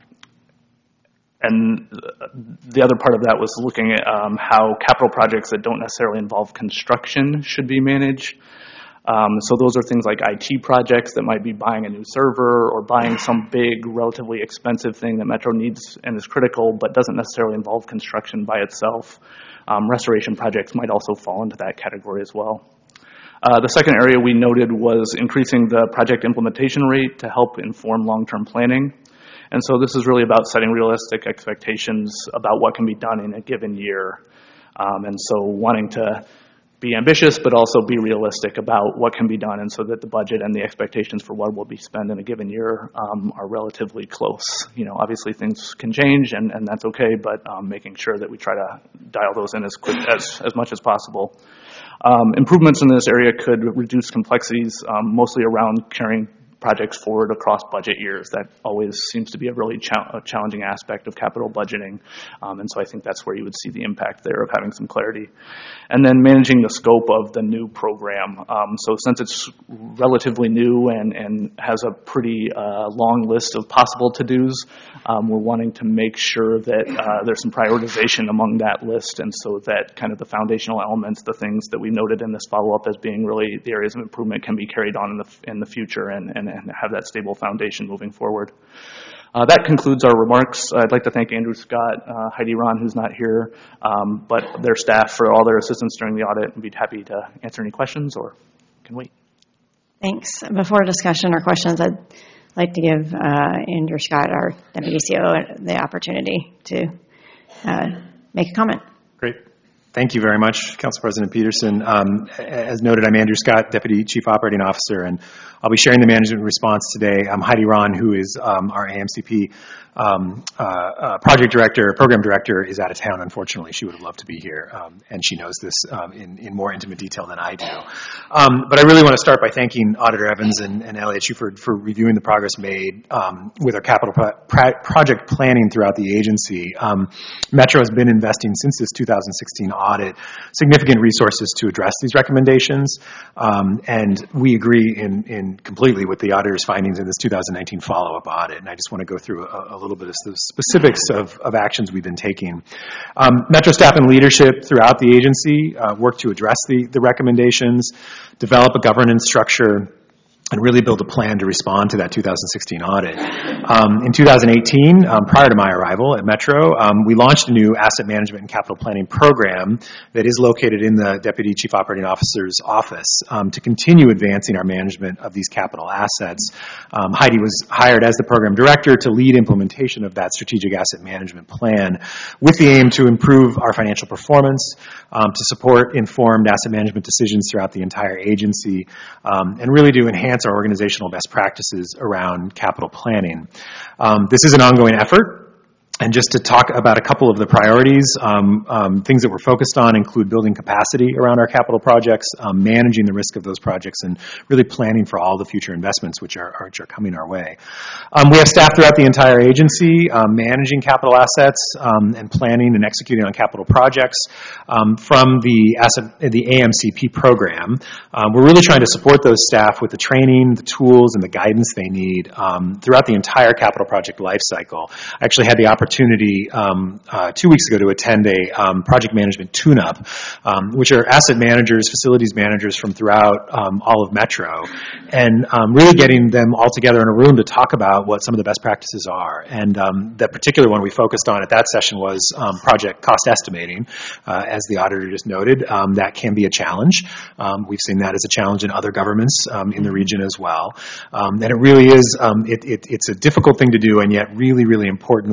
And the other part of that was looking at um, how capital projects that don't necessarily involve construction should be managed. Um, so those are things like I T projects that might be buying a new server or buying some big, relatively expensive thing that Metro needs and is critical, but doesn't necessarily involve construction by itself. Um, restoration projects might also fall into that category as well. Uh, the second area we noted was increasing the project implementation rate to help inform long-term planning. And so this is really about setting realistic expectations about what can be done in a given year. Um, and so wanting to be ambitious, but also be realistic about what can be done, and so that the budget and the expectations for what will be spent in a given year um, are relatively close. You know, obviously things can change, and, and that's okay, but um, making sure that we try to dial those in as quick as, as much as possible. Um, improvements in this area could reduce complexities, um, mostly around carrying projects forward across budget years. That always seems to be a really cha- a challenging aspect of capital budgeting, um, and so I think that's where you would see the impact there of having some clarity. And then managing the scope of the new program. Um, so since it's relatively new and, and has a pretty uh, long list of possible to-dos, um, we're wanting to make sure that uh, there's some prioritization among that list, and so that kind of the foundational elements, the things that we noted in this follow-up as being really the areas of improvement, can be carried on in the, in the future and, and and have that stable foundation moving forward. Uh, that concludes our remarks. I'd like to thank Andrew Scott, uh, Heidi Ron, who's not here, um, but their staff for all their assistance during the audit, and be happy to answer any questions or can wait. Thanks. Before discussion or questions, I'd like to give uh, Andrew Scott, our Deputy C O O, the opportunity to uh, make a comment. Great. Thank you very much, Council President Peterson. Um, as noted, I'm Andrew Scott, Deputy Chief Operating Officer, and I'll be sharing the management response today. I'm Heidi Ron, who is um, our A M C P um, uh, uh, project director, program director, is out of town, unfortunately. She would have loved to be here, um, and she knows this um, in, in more intimate detail than I do. Um, but I really want to start by thanking Auditor Evans and, and Elliot Shuford for reviewing the progress made um, with our capital pro- pro- project planning throughout the agency. Um, Metro has been investing since this two thousand sixteen audit significant resources to address these recommendations, um, and we agree in, in completely with the auditor's findings in this two thousand nineteen follow-up audit. And I just want to go through a, a little bit of the specifics of, of actions we've been taking. Um, Metro staff and leadership throughout the agency uh, work to address the, the recommendations, develop a governance structure, and really build a plan to respond to that two thousand sixteen audit. Um, in two thousand eighteen, um, prior to my arrival at Metro, um, we launched a new asset management and capital planning program that is located in the Deputy Chief Operating Officer's office um, to continue advancing our management of these capital assets. Um, Heidi was hired as the program director to lead implementation of that strategic asset management plan with the aim to improve our financial performance, um, to support informed asset management decisions throughout the entire agency, um, and really to enhance our organizational best practices around capital planning. Um, this is an ongoing effort. And just to talk about a couple of the priorities, um, um, things that we're focused on include building capacity around our capital projects, um, managing the risk of those projects, and really planning for all the future investments which are, which are coming our way. Um, we have staff throughout the entire agency um, managing capital assets um, and planning and executing on capital projects um, from the asset, the A M C P program. Um, we're really trying to support those staff with the training, the tools, and the guidance they need um, throughout the entire capital project life cycle. I actually had the opportunity opportunity um, uh, two weeks ago to attend a um, project management tune-up, um, which are asset managers, facilities managers from throughout um, all of Metro, and um, really getting them all together in a room to talk about what some of the best practices are. And um, the particular one we focused on at that session was um, project cost estimating. Uh, as the auditor just noted, um, that can be a challenge. Um, we've seen that as a challenge in other governments um, in the region as well. Um, and it really is, um, it, it, it's a difficult thing to do, and yet really, really important when it comes to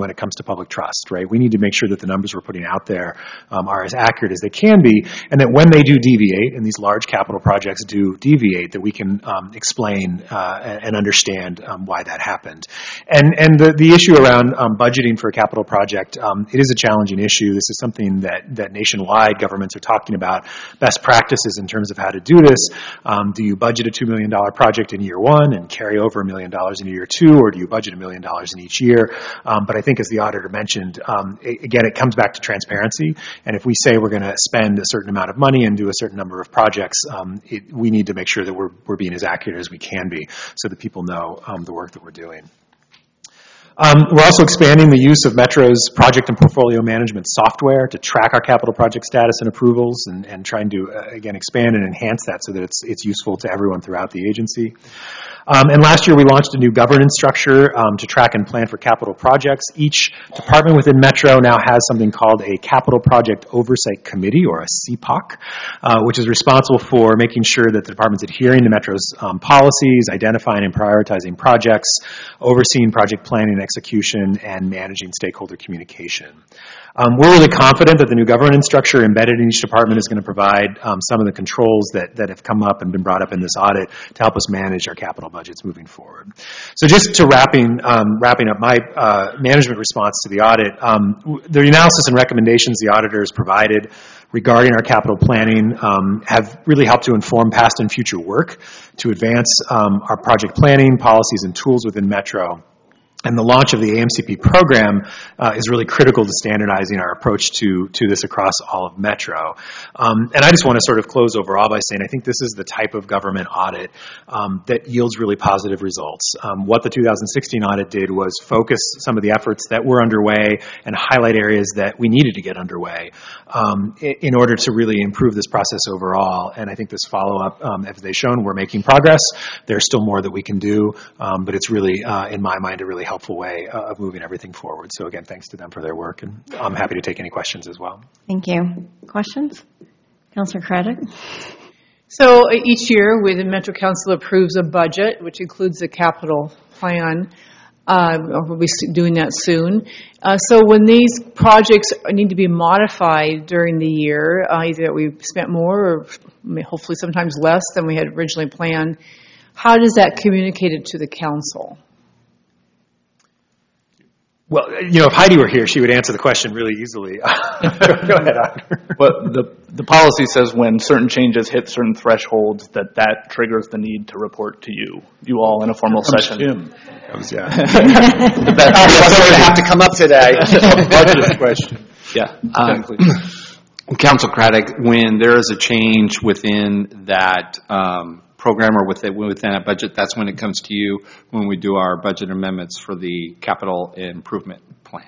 to public trust, right? We need to make sure that the numbers we're putting out there um, are as accurate as they can be, and that when they do deviate, and these large capital projects do deviate, that we can um, explain uh, and, and understand um, why that happened. And and the, the issue around um, budgeting for a capital project, um, it is a challenging issue. This is something that, that nationwide governments are talking about, best practices in terms of how to do this. Um, do you budget a two million dollars project in year one and carry over a million dollars in year two, or do you budget a million dollars in each year? Um, but I think, as the auditor mentioned, um, it, again, it comes back to transparency. And if we say we're going to spend a certain amount of money and do a certain number of projects, um, it, we need to make sure that we're, we're being as accurate as we can be so that people know um, the work that we're doing. Um, we're also expanding the use of Metro's project and portfolio management software to track our capital project status and approvals, and, and trying to, uh, again, expand and enhance that so that it's, it's useful to everyone throughout the agency. Um, and last year we launched a new governance structure um, to track and plan for capital projects. Each department within Metro now has something called a Capital Project Oversight Committee, or a C P O C, uh, which is responsible for making sure that the department's adhering to Metro's um, policies, identifying and prioritizing projects, overseeing project planning and execution, and managing stakeholder communication. Um, we're really confident that the new governance structure embedded in each department is going to provide um, some of the controls that, that have come up and been brought up in this audit to help us manage our capital budgets moving forward. So just to wrapping, um, wrapping up my uh, management response to the audit, um, the analysis and recommendations the auditor has provided regarding our capital planning um, have really helped to inform past and future work to advance um, our project planning, policies, and tools within Metro. And the launch of the A M C P program uh, is really critical to standardizing our approach to, to this across all of Metro. Um, and I just want to sort of close overall by saying I think this is the type of government audit um, that yields really positive results. Um, what the two thousand sixteen audit did was focus some of the efforts that were underway and highlight areas that we needed to get underway um, in, in order to really improve this process overall. And I think this follow-up, um, as they've shown, we're making progress. There's still more that we can do, um, but it's really, uh, in my mind, a really helpful way uh, of moving everything forward. So again, thanks to them for their work, and I'm happy to take any questions as well. Thank you. Questions? Councilor Craddock? So uh, each year, we, the Metro Council approves a budget, which includes the capital plan. Uh, we'll be doing that soon. Uh, so when these projects need to be modified during the year, uh, either that we've spent more or hopefully sometimes less than we had originally planned, how does that communicate to the council? Well, you know, if Heidi were here, she would answer the question really easily. Go ahead, Auditor. But the, the policy says when certain changes hit certain thresholds, that that triggers the need to report to you, you all in a formal session. Jim. That was, yeah. The best person to have to come up today. Budget question. Yeah, exactly. Um, Council Craddock, when there is a change within that um, program or within, within that budget, that's when it comes to you when we do our budget amendments for the capital improvement plan.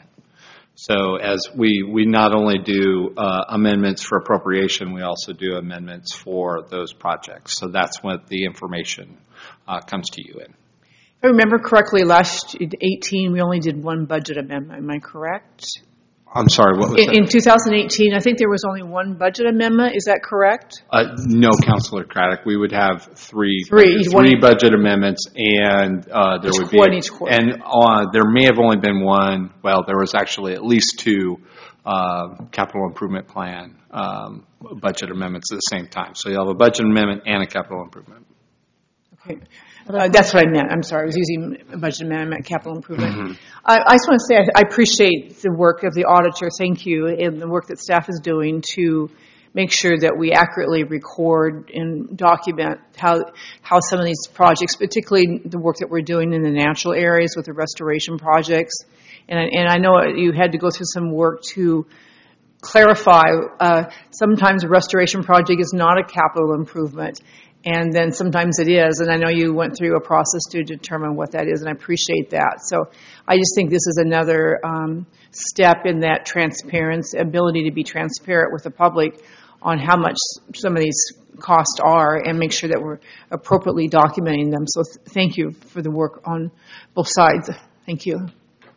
So as we, we not only do uh, amendments for appropriation, we also do amendments for those projects. So that's what the information uh, comes to you in. If I remember correctly, last eighteen, we only did one budget amendment. Am I correct? I'm sorry, what was in, that? in two thousand eighteen, I think there was only one budget amendment. Is that correct? Uh, no, Councilor Craddock. We would have three three, budget, three budget amendments, and uh, there each would quarter, be each quarter. and uh, there may have only been one. Well, there was actually at least two uh, capital improvement plan um, budget amendments at the same time. So you have a budget amendment and a capital improvement. Okay. Uh, that's what I meant. I'm sorry. I was using a budget amendment, capital improvement. Mm-hmm. I, I just want to say I, I appreciate the work of the auditor. Thank you, and the work that staff is doing to make sure that we accurately record and document how how some of these projects, particularly the work that we're doing in the natural areas with the restoration projects. And I, and I know you had to go through some work to clarify. Uh, sometimes a restoration project is not a capital improvement. And then sometimes it is, and I know you went through a process to determine what that is, and I appreciate that. So I just think this is another um, step in that transparency, ability to be transparent with the public on how much some of these costs are and make sure that we're appropriately documenting them. So th- thank you for the work on both sides. Thank you.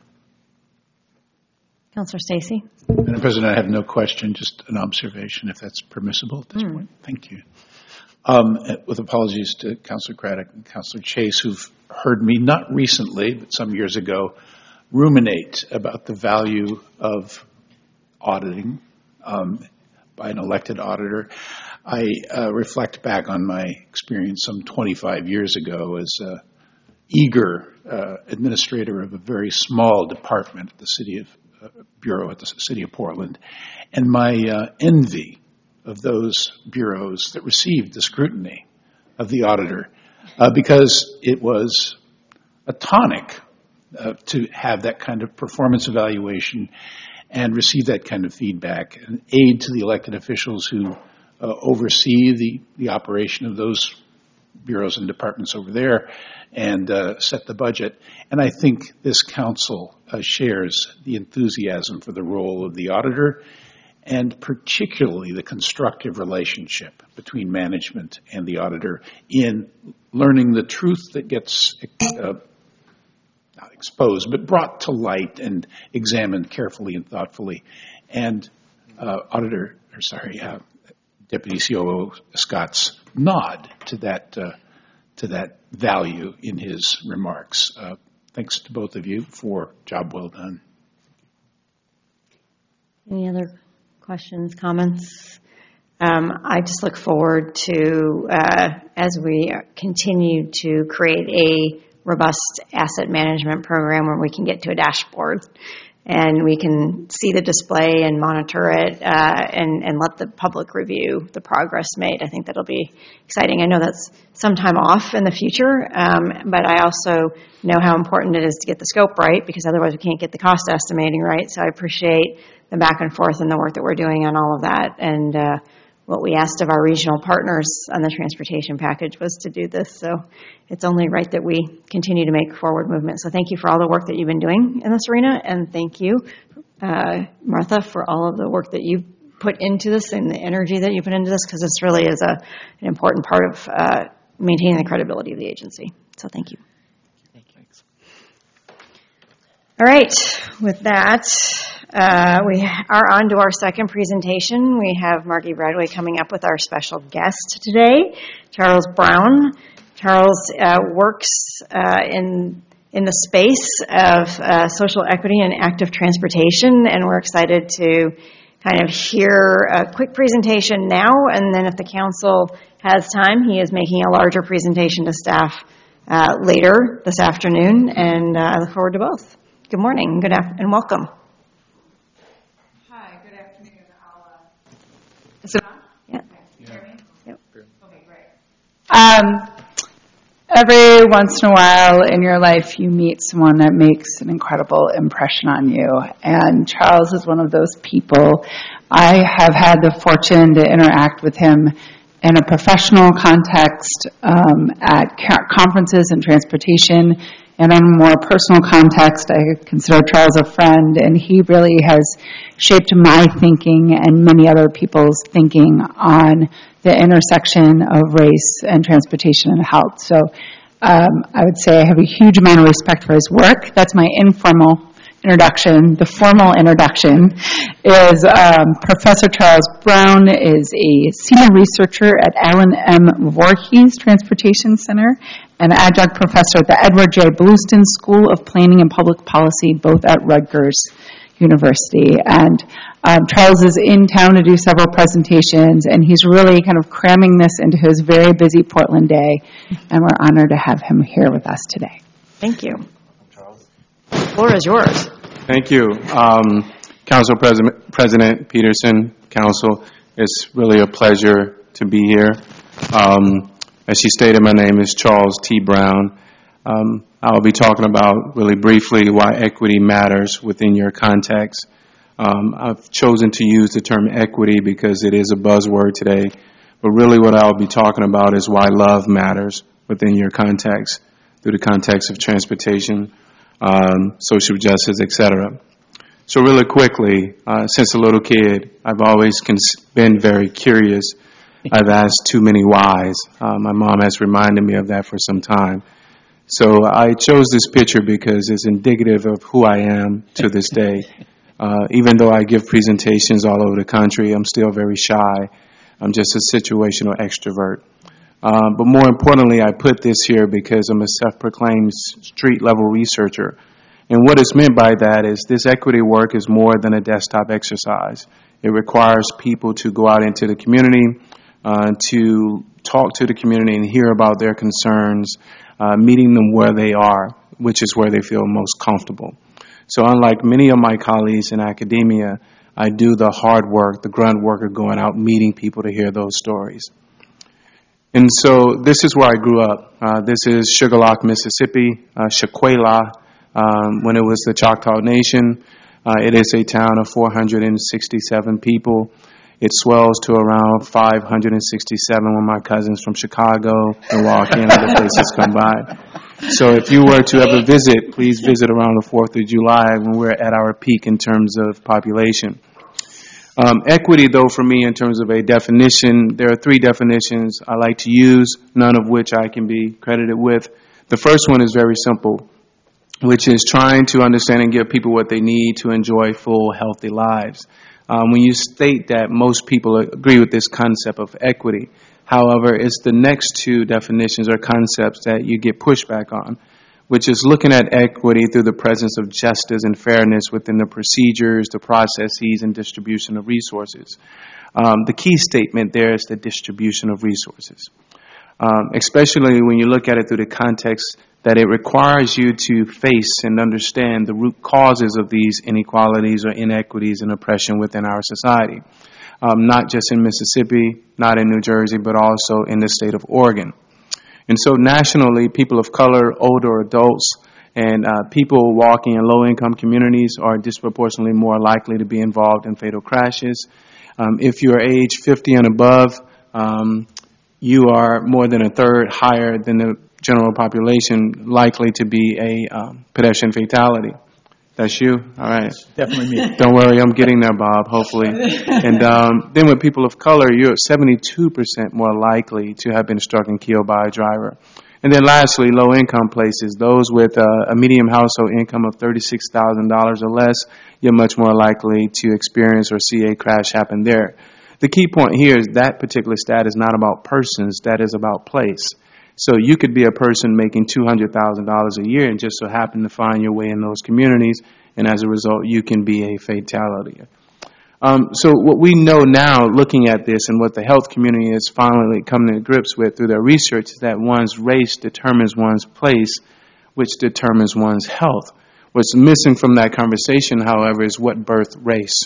Councilor Stacey? Madam President, I have no question, just an observation, if that's permissible at this mm. point. Thank you. Um, with apologies to Councilor Craddock and Councilor Chase, who've heard me not recently, but some years ago, ruminate about the value of auditing um, by an elected auditor, I uh, reflect back on my experience some twenty-five years ago as a eager uh, administrator of a very small department at the city of uh, bureau at the city of Portland, and my uh, envy of those bureaus that received the scrutiny of the auditor, uh, because it was a tonic uh, to have that kind of performance evaluation and receive that kind of feedback, and aid to the elected officials who uh, oversee the, the operation of those bureaus and departments over there and uh, set the budget. And I think this council uh, shares the enthusiasm for the role of the auditor, and particularly the constructive relationship between management and the auditor in learning the truth that gets uh, not exposed, but brought to light and examined carefully and thoughtfully. And uh, Auditor, or sorry, uh, Deputy C O O Scott's nod to that uh, to that value in his remarks. Uh, thanks to both of you for job well done. Any other questions, comments? Um, I just look forward to, uh, as we continue to create a robust asset management program where we can get to a dashboard and we can see the display and monitor it uh, and, and let the public review the progress made. I think that'll be exciting. I know that's some time off in the future, um, but I also know how important it is to get the scope right, because otherwise we can't get the cost estimating right. So I appreciate the back and forth and the work that we're doing on all of that. And uh, what we asked of our regional partners on the transportation package was to do this. So it's only right that we continue to make forward movement. So thank you for all the work that you've been doing in this arena. And thank you, uh, Martha, for all of the work that you put into this and the energy that you put into this, because this really is a, an important part of uh, maintaining the credibility of the agency. So thank you. Thank you. All right. With that, Uh, we are on to our second presentation. We have Margie Bradway coming up with our special guest today, Charles Brown. Charles uh, works uh, in in the space of uh, social equity and active transportation, and we're excited to kind of hear a quick presentation now, and then if the council has time, he is making a larger presentation to staff uh, later this afternoon, and uh, I look forward to both. Good morning, good afternoon, and welcome. Is it on? Yeah. Okay. Can you hear me? Yep. Okay, great. Um, every once in a while in your life, you meet someone that makes an incredible impression on you. And Charles is one of those people. I have had the fortune to interact with him in a professional context, um, at conferences and transportation. And in a more personal context, I consider Charles a friend, and he really has shaped my thinking and many other people's thinking on the intersection of race and transportation and health. So um, I would say I have a huge amount of respect for his work. That's my informal introduction. The formal introduction is um, Professor Charles Brown is a senior researcher at Alan M. Voorhees Transportation Center, an adjunct professor at the Edward J. Blueston School of Planning and Public Policy, both at Rutgers University. And um, Charles is in town to do several presentations, and he's really kind of cramming this into his very busy Portland day, and we're honored to have him here with us today. Thank you. The floor is yours. Thank you. Um, Council President, President Peterson, Council, it's really a pleasure to be here. Um, as she stated, my name is Charles T. Brown. Um, I'll be talking about really briefly why equity matters within your context. Um, I've chosen to use the term equity because it is a buzzword today, but really what I'll be talking about is why love matters within your context, through the context of transportation, um, social justice, et cetera. So really quickly, uh, since a little kid, I've always cons- been very curious. I've asked too many whys. Uh, my mom has reminded me of that for some time. So I chose this picture because it's indicative of who I am to this day. Uh, even though I give presentations all over the country, I'm still very shy. I'm just a situational extrovert. Uh, but more importantly, I put this here because I'm a self-proclaimed street-level researcher. And what is meant by that is this equity work is more than a desktop exercise. It requires people to go out into the community, uh, to talk to the community and hear about their concerns, uh, meeting them where they are, which is where they feel most comfortable. So unlike many of my colleagues in academia, I do the hard work, the grunt work of going out, meeting people to hear those stories. And so this is where I grew up. Uh, this is Sugar Lock, Mississippi, uh, Shaquela, um, when it was the Choctaw Nation. Uh, it is a town of four hundred sixty-seven people. It swells to around five hundred sixty-seven when my cousins from Chicago, Milwaukee, and other places come by. So if you were to ever visit, please visit around the fourth of July when we're at our peak in terms of population. Um, equity, though, for me, in terms of a definition, there are three definitions I like to use, none of which I can be credited with. The first one is very simple, which is trying to understand and give people what they need to enjoy full, healthy lives. Um, when you state that, most people agree with this concept of equity. However, it's the next two definitions or concepts that you get pushback on, which is looking at equity through the presence of justice and fairness within the procedures, the processes, and distribution of resources. Um, the key statement there is the distribution of resources, um, especially when you look at it through the context that it requires you to face and understand the root causes of these inequalities or inequities and oppression within our society, um, not just in Mississippi, not in New Jersey, but also in the state of Oregon. And so nationally, people of color, older adults, and uh, people walking in low-income communities are disproportionately more likely to be involved in fatal crashes. Um, if you are age fifty and above, um, you are more than a third higher than the general population likely to be a um, pedestrian fatality. That's you? All right. Definitely me. Don't worry, I'm getting there, Bob, hopefully. And um, then with people of color, you're seventy-two percent more likely to have been struck and killed by a driver. And then lastly, low-income places, those with uh, a median household income of thirty-six thousand dollars or less, you're much more likely to experience or see a crash happen there. The key point here is that particular stat is not about persons, that is about place. So you could be a person making two hundred thousand dollars a year and just so happen to find your way in those communities, and as a result, you can be a fatality. Um, so what we know now, looking at this, and what the health community is finally coming to grips with through their research, is that one's race determines one's place, which determines one's health. What's missing from that conversation, however, is what birthed race.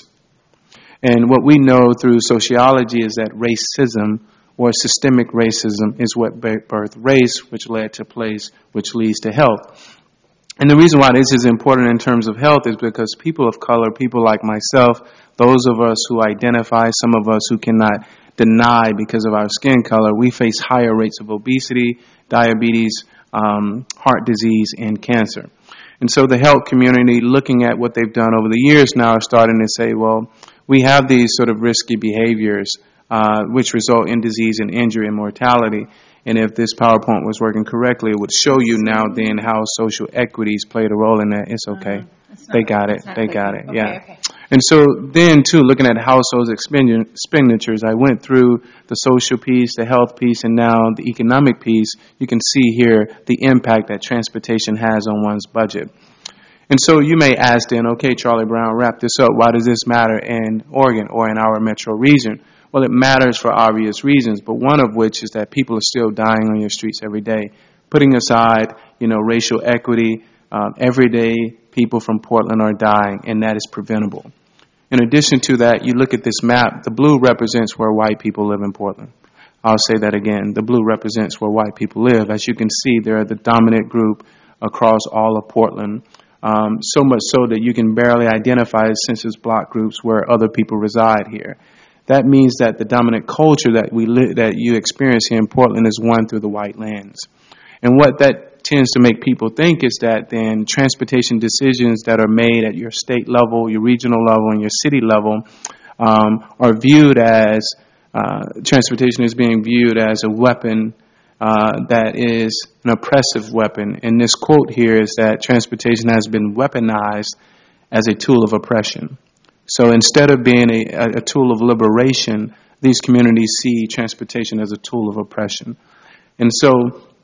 And what we know through sociology is that racism, or systemic racism, is what birthed race, which led to place, which leads to health. And the reason why this is important in terms of health is because people of color, people like myself, those of us who identify, some of us who cannot deny because of our skin color, we face higher rates of obesity, diabetes, um, heart disease, and cancer. And so the health community, looking at what they've done over the years now, are starting to say, well, we have these sort of risky behaviors Uh, which result in disease and injury and mortality. And if this PowerPoint was working correctly, it would show you now then how social equities played a role in that. It's okay. Uh, it's they got it. They got it. Okay, yeah. Okay. And so then, too, looking at households' expenditures, I went through the social piece, the health piece, and now the economic piece. You can see here the impact that transportation has on one's budget. And so you may ask then, okay, Charlie Brown, wrap this up. Why does this matter in Oregon or in our metro region? Well, it matters for obvious reasons, but one of which is that people are still dying on your streets every day. Putting aside, you know, racial equity, um, every day people from Portland are dying, and that is preventable. In addition to that, you look at this map, the blue represents where white people live in Portland. I'll say that again. The blue represents where white people live. As you can see, they're the dominant group across all of Portland, um, so much so that you can barely identify census block groups where other people reside here. That means that the dominant culture that we li- that you experience here in Portland is one through the white lens. And what that tends to make people think is that then transportation decisions that are made at your state level, your regional level, and your city level um, are viewed as, uh, transportation is being viewed as a weapon uh, that is an oppressive weapon. And this quote here is that transportation has been weaponized as a tool of oppression. So instead of being a, a tool of liberation, these communities see transportation as a tool of oppression. And so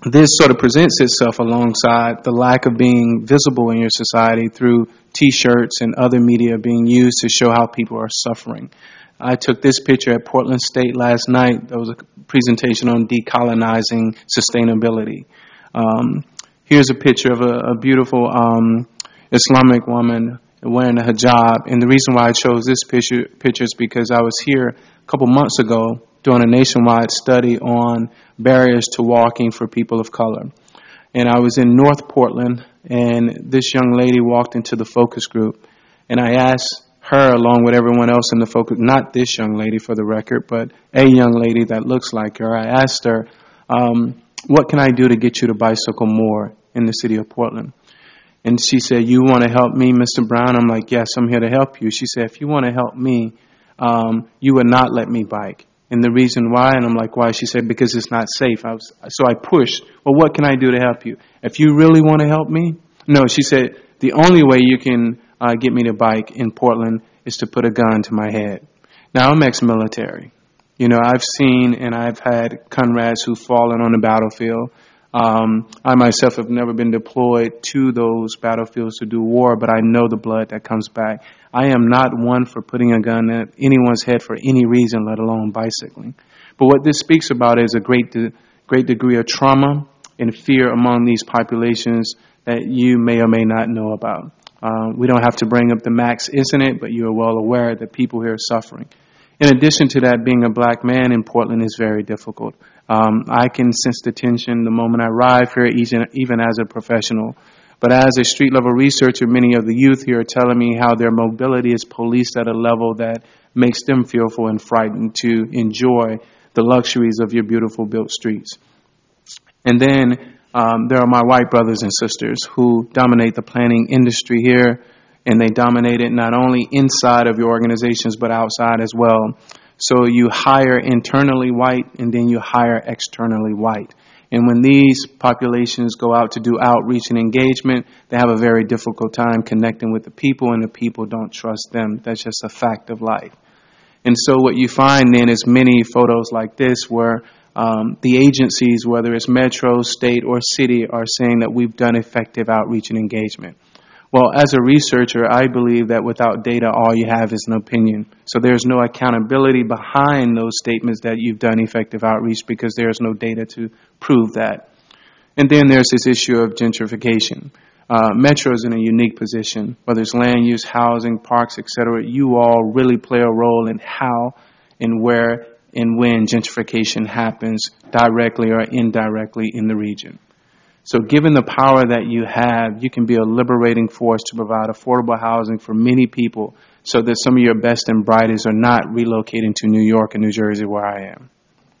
this sort of presents itself alongside the lack of being visible in your society through T-shirts and other media being used to show how people are suffering. I took this picture at Portland State last night. There was a presentation on decolonizing sustainability. Um, here's a picture of a, a beautiful um, Islamic woman wearing a hijab. And the reason why I chose this picture, picture is because I was here a couple months ago doing a nationwide study on barriers to walking for people of color. And I was in North Portland, and this young lady walked into the focus group, and I asked her, along with everyone else in the focus, not this young lady for the record, but a young lady that looks like her, I asked her, um, what can I do to get you to bicycle more in the city of Portland? And she said, you want to help me, Mister Brown? I'm like, yes, I'm here to help you. She said, if you want to help me, um, you would not let me bike. And the reason why, and I'm like, why? She said, because it's not safe. I was, so I pushed, well, what can I do to help you? If you really want to help me? No, she said, the only way you can uh, get me to bike in Portland is to put a gun to my head. Now, I'm ex-military. You know, I've seen and I've had comrades who've fallen on the battlefield. Um, I myself have never been deployed to those battlefields to do war, but I know the blood that comes back. I am not one for putting a gun at anyone's head for any reason, let alone bicycling. But what this speaks about is a great, de- great degree of trauma and fear among these populations that you may or may not know about. Uh, we don't have to bring up the max incident, but you are well aware that people here are suffering. In addition to that, being a black man in Portland is very difficult. Um, I can sense the tension the moment I arrive here, even, even as a professional. But as a street-level researcher, many of the youth here are telling me how their mobility is policed at a level that makes them fearful and frightened to enjoy the luxuries of your beautiful built streets. And then um, there are my white brothers and sisters who dominate the planning industry here, and they dominate it not only inside of your organizations but outside as well. So you hire internally white, and then you hire externally white. And when these populations go out to do outreach and engagement, they have a very difficult time connecting with the people, and the people don't trust them. That's just a fact of life. And so what you find then is many photos like this where um, the agencies, whether it's metro, state, or city, are saying that we've done effective outreach and engagement. Well, as a researcher, I believe that without data, all you have is an opinion. So there's no accountability behind those statements that you've done effective outreach because there's no data to prove that. And then there's this issue of gentrification. Uh, Metro is in a unique position, whether it's land use, housing, parks, et cetera. You all really play a role in how and where and when gentrification happens directly or indirectly in the region. So given the power that you have, you can be a liberating force to provide affordable housing for many people so that some of your best and brightest are not relocating to New York and New Jersey where I am.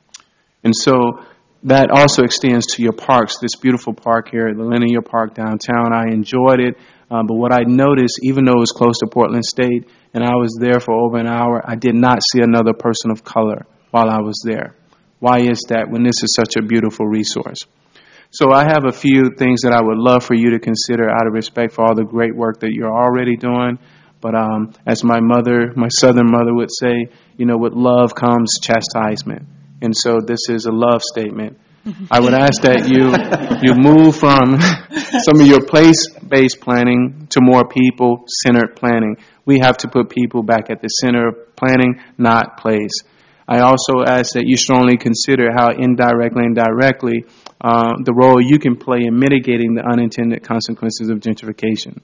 And so that also extends to your parks, this beautiful park here, the Linear Park downtown. I enjoyed it, um, but what I noticed, even though it was close to Portland State and I was there for over an hour, I did not see another person of color while I was there. Why is that when this is such a beautiful resource? So I have a few things that I would love for you to consider out of respect for all the great work that you're already doing. But um, as my mother, my southern mother would say, you know, with love comes chastisement. And so this is a love statement. I would ask that you you move from some of your place-based planning to more people-centered planning. We have to put people back at the center of planning, not place. I also ask that you strongly consider how indirectly and directly uh, the role you can play in mitigating the unintended consequences of gentrification.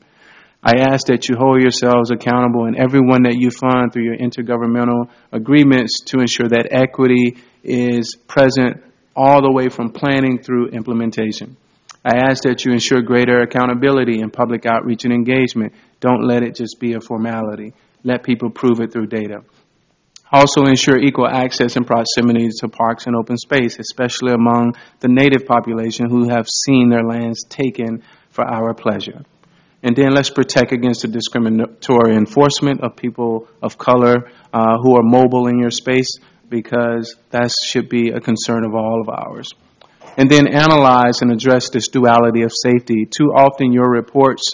I ask that you hold yourselves accountable and everyone that you fund through your intergovernmental agreements to ensure that equity is present all the way from planning through implementation. I ask that you ensure greater accountability in public outreach and engagement. Don't let it just be a formality. Let people prove it through data. Also ensure equal access and proximity to parks and open space, especially among the native population who have seen their lands taken for our pleasure. And then let's protect against the discriminatory enforcement of people of color uh, who are mobile in your space, because that should be a concern of all of ours. And then analyze and address this duality of safety. Too often your reports,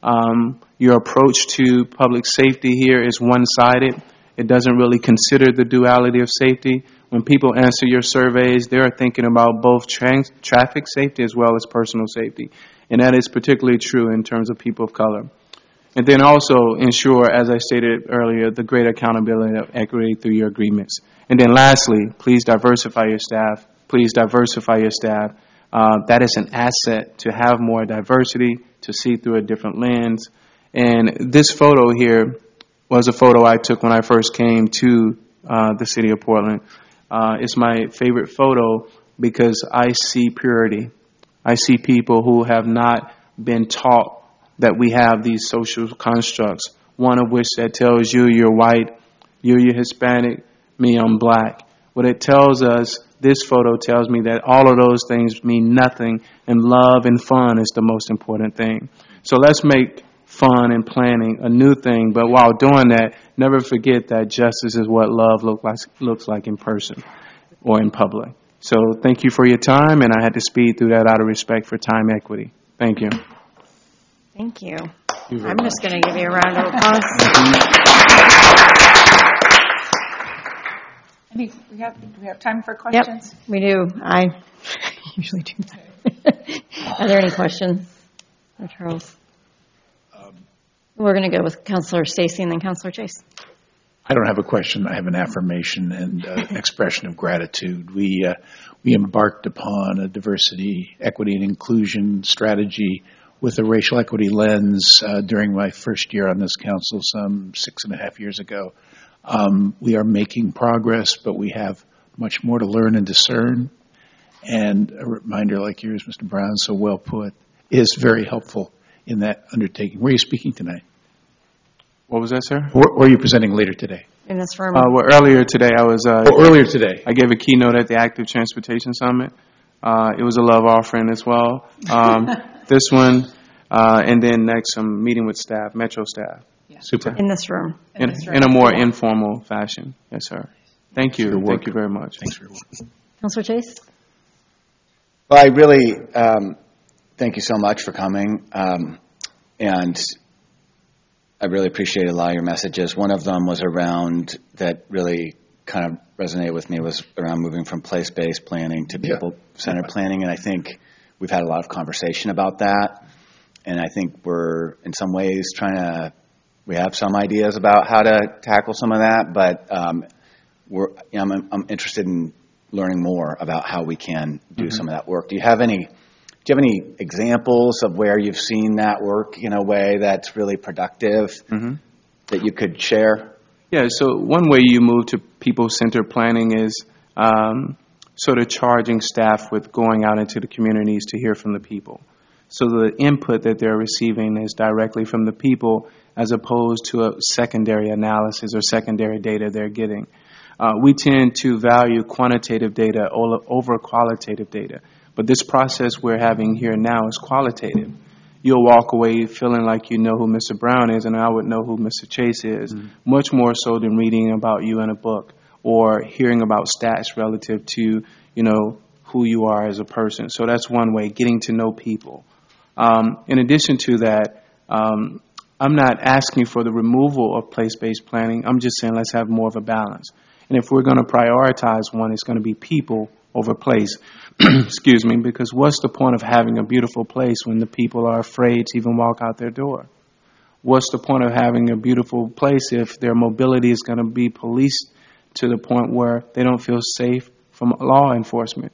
um, your approach to public safety here is one-sided. It doesn't really consider the duality of safety. When people answer your surveys, they're thinking about both trans- traffic safety as well as personal safety. And that is particularly true in terms of people of color. And then also ensure, as I stated earlier, the great accountability of equity through your agreements. And then lastly, please diversify your staff. Please diversify your staff. Uh, that is an asset to have more diversity, to see through a different lens. And this photo here was a photo I took when I first came to uh, the city of Portland. Uh, it's my favorite photo because I see purity. I see people who have not been taught that we have these social constructs, one of which that tells you you're white, you you're Hispanic, me I'm black. What it tells us, this photo tells me that all of those things mean nothing, and love and fun is the most important thing. So let's make fun and planning a new thing, but while doing that, never forget that justice is what love look like, looks like in person or in public. So thank you for your time, and I had to speed through that out of respect for time equity. Thank you. Thank you. you I'm just going to give you a round of applause. Any, we have, do we have time for questions? Yep, we do. I usually do that. Are there any questions for Charles? Um, We're going to go with Councilor Stacy and then Councilor Chase. I don't have a question. I have an affirmation and uh, expression of gratitude. We uh, we embarked upon a diversity, equity, and inclusion strategy with a racial equity lens uh, during my first year on this council some six and a half years ago. Um, we are making progress, but we have much more to learn and discern. And a reminder like yours, Mister Brown, so well put, is very helpful in that undertaking. Where are you speaking tonight? What was that, sir? Or, or are you presenting later today? In this room. Uh, well, earlier today, I was. Uh, oh, earlier today. I gave a keynote at the Active Transportation Summit. Uh, it was a love offering as well. Um, this one, uh, and then next, I'm meeting with staff, Metro staff. Yeah. Super. In this room. In, in, in a more informal fashion. Yes, sir. Thank you. Thank you very much. Thanks for your work. Councilor Chase? Well, I really um, thank you so much for coming. Um, and I really appreciated a lot of your messages. One of them was around, that really kind of resonated with me, was around moving from place-based planning to people-centered yeah. planning. And I think we've had a lot of conversation about that. And I think we're, in some ways, trying to, we have some ideas about how to tackle some of that. But um, we're, you know, I'm, I'm interested in learning more about how we can do mm-hmm. some of that work. Do you have any Do you have any examples of where you've seen that work in a way that's really productive mm-hmm. that you could share? Yeah, so one way you move to people-centered planning is um, sort of charging staff with going out into the communities to hear from the people. So the input that they're receiving is directly from the people as opposed to a secondary analysis or secondary data they're getting. Uh, we tend to value quantitative data over qualitative data. But this process we're having here now is qualitative. You'll walk away feeling like you know who Mister Brown is, and I would know who Mister Chase is, mm-hmm. much more so than reading about you in a book or hearing about stats relative to, you know, who you are as a person. So that's one way, getting to know people. Um, in addition to that, um, I'm not asking for the removal of place-based planning. I'm just saying let's have more of a balance. And if we're going to prioritize one, it's going to be people over place. Excuse me, because what's the point of having a beautiful place when the people are afraid to even walk out their door? What's the point of having a beautiful place if their mobility is going to be policed to the point where they don't feel safe from law enforcement?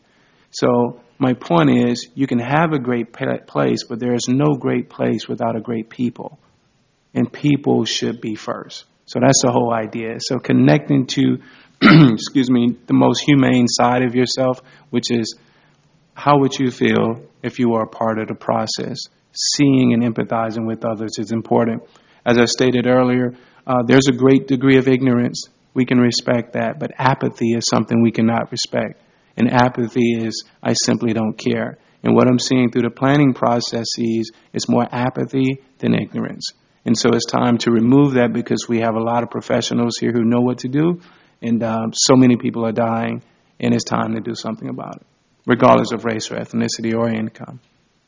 So my point is, you can have a great place, but there is no great place without a great people. And people should be first. So that's the whole idea. So connecting to, excuse me, the most humane side of yourself, which is, how would you feel if you were a part of the process? Seeing and empathizing with others is important. As I stated earlier, uh, there's a great degree of ignorance. We can respect that, but apathy is something we cannot respect. And apathy is, I simply don't care. And what I'm seeing through the planning processes is more apathy than ignorance. And so it's time to remove that, because we have a lot of professionals here who know what to do, and um, so many people are dying, and it's time to do something about it, regardless of race or ethnicity or income.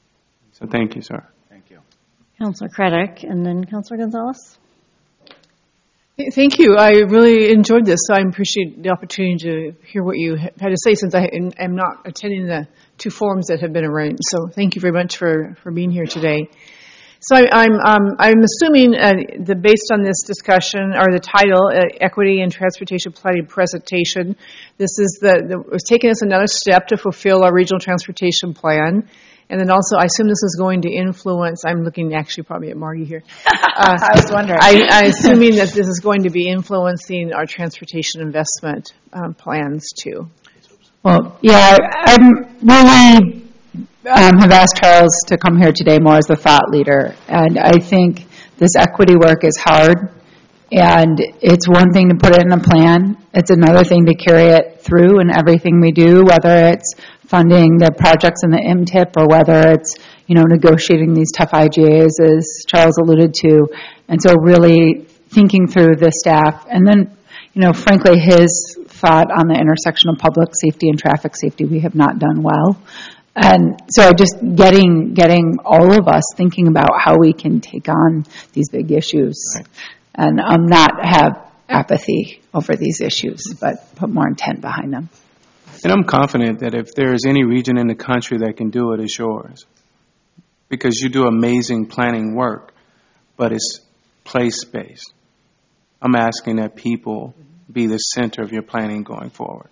So thank you, sir. Thank you. Councilor Craddock and then Councilor Gonzalez. Thank you. I really enjoyed this, so I appreciate the opportunity to hear what you had to say since I am not attending the two forums that have been arranged. So thank you very much for, for being here today. So I, I'm um, I'm assuming uh, the based on this discussion or the title, uh, Equity and Transportation Planning Presentation, this is the, the it's taking us another step to fulfill our regional transportation plan. And then also, I assume this is going to influence, I'm looking actually probably at Margie here. Uh, I was wondering. I, I'm assuming that this is going to be influencing our transportation investment um, plans too. Well, yeah, I'm really um, have asked Charles to come here today more as a thought leader. And I think this equity work is hard. And it's one thing to put it in a plan. It's another thing to carry it through in everything we do, whether it's funding the projects in the M T I P or whether it's, you know, negotiating these tough I G As, as Charles alluded to. And so really thinking through the staff. And then, you know, frankly, his thought on the intersection of public safety and traffic safety, we have not done well. And so just getting getting all of us thinking about how we can take on these big issues. Right. And um, not have apathy over these issues, but put more intent behind them. And I'm confident that if there is any region in the country that can do it, it's yours. Because you do amazing planning work, but it's place-based. I'm asking that people be the center of your planning going forward.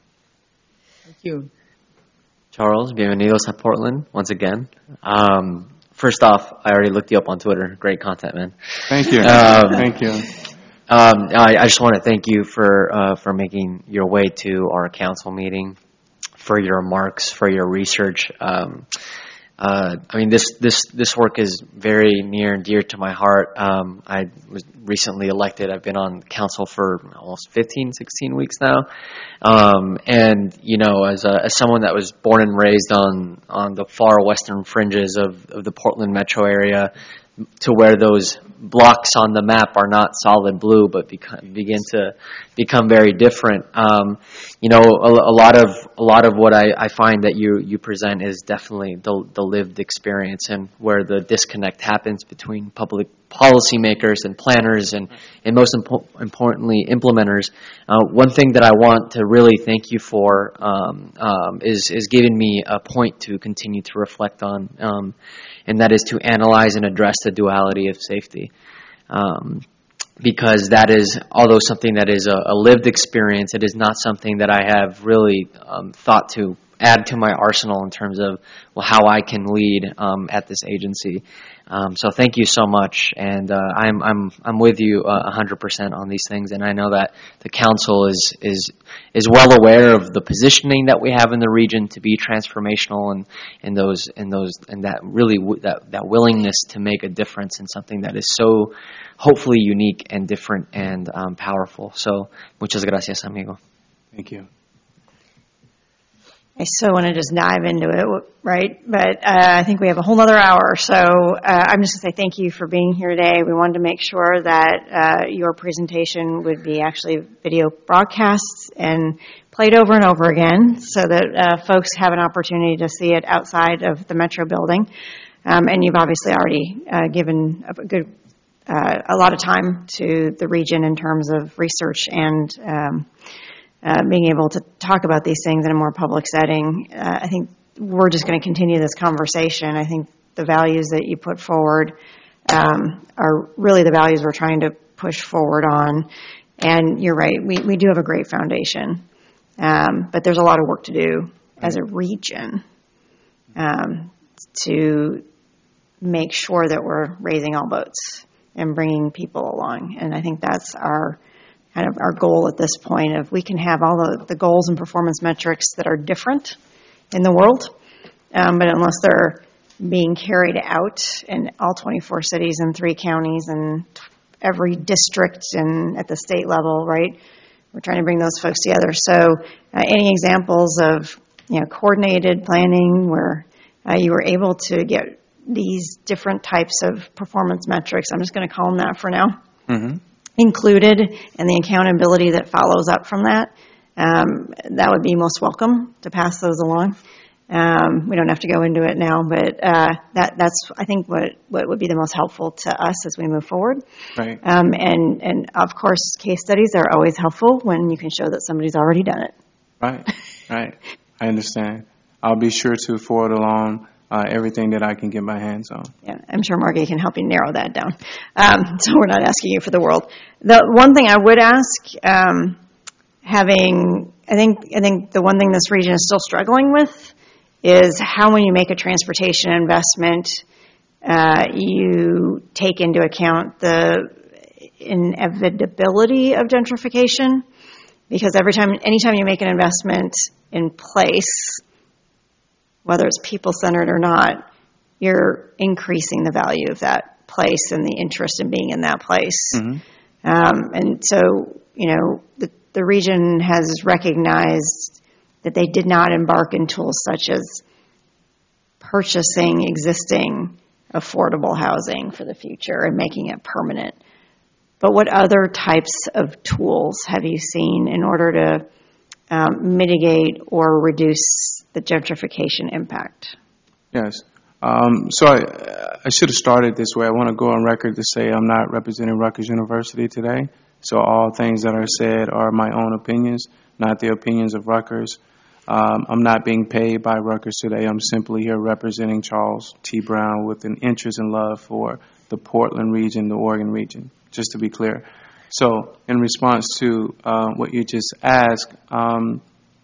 Thank you. Charles, bienvenidos a Portland once again. Um, First off, I already looked you up on Twitter. Great content, man. Thank you. Um, thank you. Um, I, I just want to thank you for uh, for making your way to our council meeting, for your remarks, for your research. Um, uh, I mean, this this this work is very near and dear to my heart. Um, I was recently elected. I've been on council for almost fifteen, sixteen weeks now. Um, and, you know, as a, as someone that was born and raised on, on the far western fringes of, of the Portland metro area, to where those blocks on the map are not solid blue, but become, begin to become very different. Um, you know, a, a lot of a lot of what I, I find that you you present is definitely the the lived experience, and where the disconnect happens between public policymakers and planners, and and most impo- importantly implementers. Uh, one thing that I want to really thank you for um, um, is is giving me a point to continue to reflect on. Um, And that is to analyze and address the duality of safety. Um, because that is, although something that is a, a lived experience, it is not something that I have really um, thought to add to my arsenal in terms of, well, how I can lead um, at this agency. Um, so thank you so much, and uh, I'm I'm I'm with you uh, one hundred percent on these things, and I know that the council is is is well aware of the positioning that we have in the region to be transformational, and and those and those and that really w- that that willingness to make a difference in something that is so hopefully unique and different and um, powerful. So muchas gracias, amigo. Thank you. I so want to just dive into it, right? But uh, I think we have a whole other hour. So uh, I'm just going to say thank you for being here today. We wanted to make sure that uh, your presentation would be actually video broadcasts and played over and over again so that uh, folks have an opportunity to see it outside of the Metro building. Um, and you've obviously already uh, given a good, uh, a lot of time to the region in terms of research and um Uh, being able to talk about these things in a more public setting. Uh, I think we're just going to continue this conversation. I think the values that you put forward um, are really the values we're trying to push forward on. And you're right, we, we do have a great foundation. Um, but there's a lot of work to do as a region um, to make sure that we're raising all boats and bringing people along. And I think that's our kind of our goal at this point of we can have all the, the goals and performance metrics that are different in the world, um, but unless they're being carried out in all twenty-four cities and three counties and every district and at the state level, right? We're trying to bring those folks together. So uh, any examples of, you know, coordinated planning where uh, you were able to get these different types of performance metrics, I'm just going to call them that for now, mm-hmm. included, and the accountability that follows up from that, um, that would be most welcome to pass those along. Um, we don't have to go into it now, but uh, that, that's, I think, what, what would be the most helpful to us as we move forward. Right. Um, and, and, of course, case studies are always helpful when you can show that somebody's already done it. Right, right. I understand. I'll be sure to forward along uh, everything that I can get my hands on. Yeah, I'm sure Margie can help you narrow that down. Um, so we're not asking you for the world. The one thing I would ask, um, having, I think, I think the one thing this region is still struggling with is how, when you make a transportation investment, uh, you take into account the inevitability of gentrification. Because every time, anytime you make an investment in place, whether it's people-centered or not, you're increasing the value of that place and the interest in being in that place. Mm-hmm. Um, and so, you know, the, the region has recognized that they did not embark in tools such as purchasing existing affordable housing for the future and making it permanent. But what other types of tools have you seen in order to um, mitigate or reduce the gentrification impact? Yes. Um, so I, I should have started this way. I want to go on record to say I'm not representing Rutgers University today. So all things that are said are my own opinions, not the opinions of Rutgers. Um, I'm not being paid by Rutgers today. I'm simply here representing Charles T. Brown with an interest and love for the Portland region, the Oregon region, just to be clear. So in response to uh, what you just asked, um,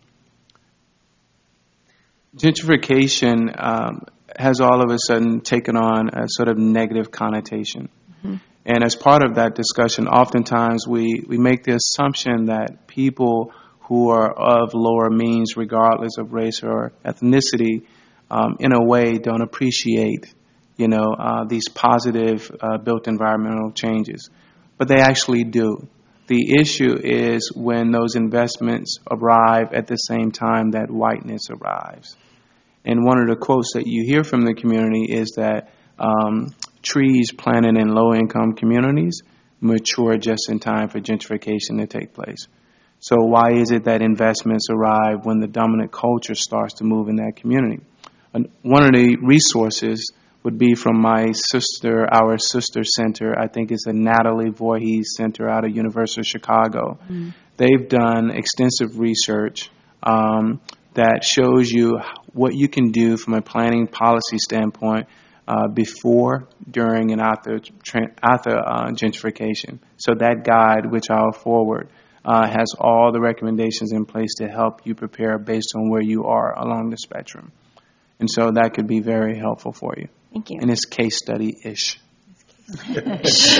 gentrification um, has all of a sudden taken on a sort of negative connotation. Mm-hmm. And as part of that discussion, oftentimes we, we make the assumption that people who are of lower means, regardless of race or ethnicity, um, in a way don't appreciate, you know, uh, these positive uh, built environmental changes. But they actually do. The issue is when those investments arrive at the same time that whiteness arrives. And one of the quotes that you hear from the community is that um, trees planted in low-income communities mature just in time for gentrification to take place. So why is it that investments arrive when the dominant culture starts to move in that community? And one of the resources would be from my sister, our sister center. I think it's the Natalie Voorhees Center out of University of Chicago. Mm. They've done extensive research um, that shows you what you can do from a planning policy standpoint uh, before, during, and after, after uh, gentrification. So that guide, which I'll forward, uh, has all the recommendations in place to help you prepare based on where you are along the spectrum. And so that could be very helpful for you. Thank you. And it's case study-ish. That's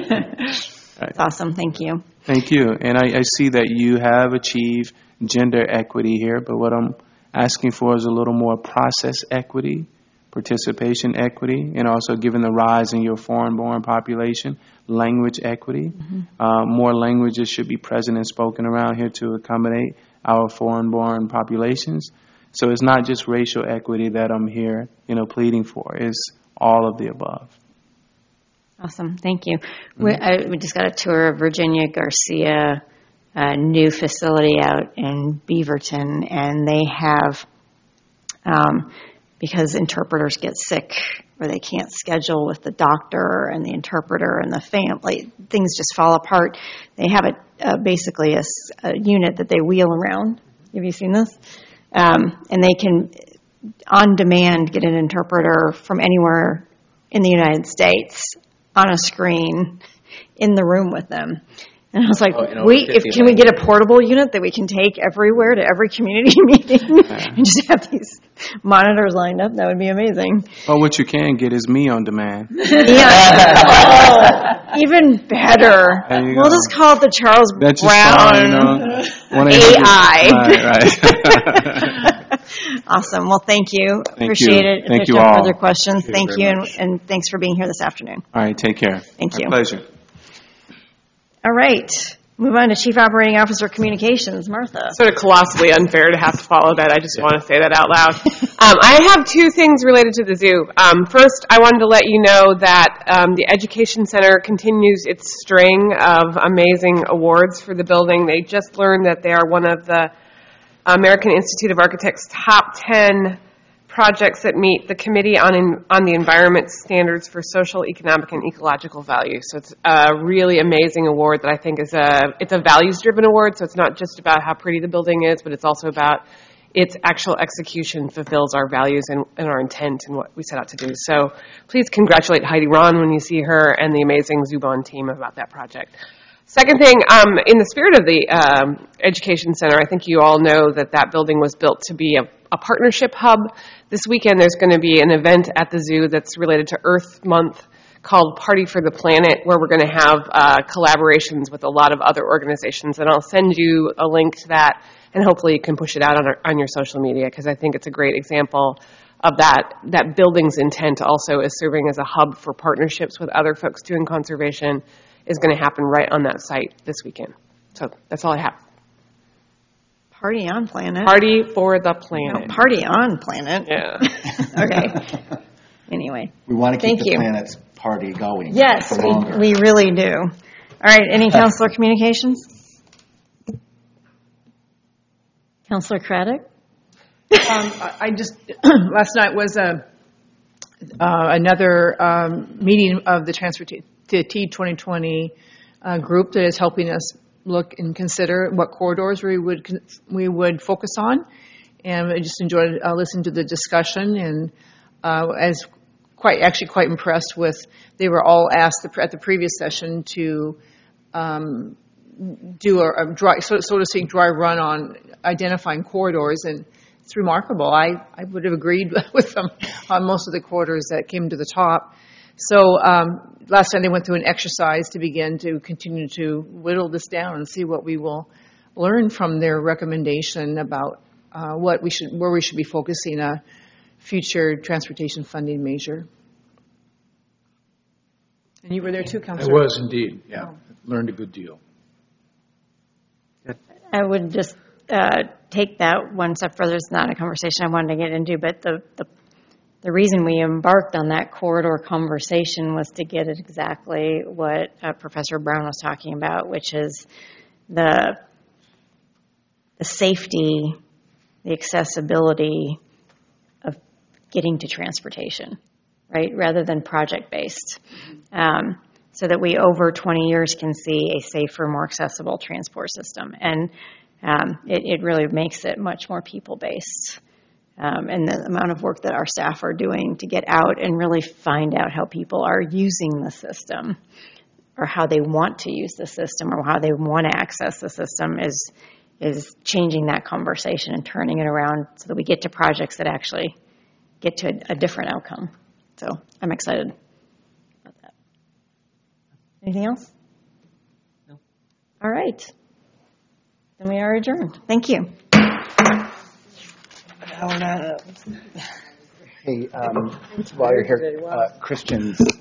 awesome. Thank you. Thank you. And I, I see that you have achieved gender equity here, but what I'm asking for is a little more process equity, participation equity, and also given the rise in your foreign-born population, language equity. Mm-hmm. Uh, more languages should be present and spoken around here to accommodate our foreign-born populations. So it's not just racial equity that I'm here, you know, pleading for. It's all of the above. Awesome. Thank you. Mm-hmm. We, I, we just got a tour of Virginia Garcia, a new facility out in Beaverton, and they have, um, because interpreters get sick or they can't schedule with the doctor and the interpreter and the family, things just fall apart. They have a, a basically a, a unit that they wheel around. Have you seen this? Um, and they can, on demand, get an interpreter from anywhere in the United States on a screen in the room with them. And I was like, oh, we, if, can we get a portable unit that we can take everywhere to every community meeting yeah. and just have these monitors lined up? That would be amazing. Well, what you can get is me on demand. Yeah. Oh, even better. We'll go. Just call it the Charles That's Brown fine, you know? A I. Right, right. Awesome. Well, thank you. Thank Appreciate you. it. If Thank there's you no all. further questions, Thank thank you you, very and, and thanks for being here this afternoon. All right, take care. Thank My you. pleasure. All right. Move on to Chief Operating Officer Communications, Martha. Sort of colossally unfair to have to follow that. I just yeah. want to say that out loud. um, I have two things related to the zoo. Um, first, I wanted to let you know that um, the Education Center continues its string of amazing awards for the building. They just learned that they are one of the American Institute of Architects' top ten projects that meet the Committee on en- on the Environment Standards for Social, Economic, and Ecological Value. So it's a really amazing award that I think is a it's a values-driven award. So it's not just about how pretty the building is, but it's also about its actual execution fulfills our values and, and our intent and what we set out to do. So please congratulate Heidi Ron when you see her and the amazing Zubon team about that project. Second thing, um, in the spirit of the um, Education Center, I think you all know that that building was built to be a, a partnership hub. This weekend there's going to be an event at the zoo that's related to Earth Month called Party for the Planet, where we're going to have uh, collaborations with a lot of other organizations. And I'll send you a link to that, and hopefully you can push it out on, our, on your social media, because I think it's a great example of that. That building's intent also is serving as a hub for partnerships with other folks doing conservation is going to happen right on that site this weekend. So that's all I have. Party on planet. Party for the planet. No, party on planet. Yeah. Okay. Anyway. We want to keep Thank the you. planet's party going. Yes, for we, longer. we really do. All right, any counselor communications? Counselor Craddock? Um, I I just, last night was a, uh, another um, meeting of the Transfer T twenty twenty uh, group that is helping us look and consider what corridors we would con- we would focus on. And I just enjoyed uh, listening to the discussion, and uh, as quite actually quite impressed with, they were all asked the, at the previous session to um, do a, a dry, so, so to speak, dry run on identifying corridors, and it's remarkable. I, I would have agreed with them on most of the corridors that came to the top. So um, last time they went through an exercise to begin to continue to whittle this down and see what we will learn from their recommendation about uh, what we should, where we should be focusing a future transportation funding measure. And you were there too, I Councilor. was indeed, yeah. Learned a good deal. I would just uh, take that one step further. It's not a conversation I wanted to get into, but the, the the reason we embarked on that corridor conversation was to get at exactly what uh, Professor Brown was talking about, which is the the safety, the accessibility of getting to transportation, right, rather than project-based. Um, so that we, over twenty years, can see a safer, more accessible transport system. And um, it, it really makes it much more people-based. Um, and the amount of work that our staff are doing to get out and really find out how people are using the system, or how they want to use the system, or how they want to access the system is is changing that conversation and turning it around so that we get to projects that actually get to a, a different outcome. So I'm excited about that. Anything else? No. All right. Then we are adjourned. Thank you. Hey, um, while you're here, uh, Christian's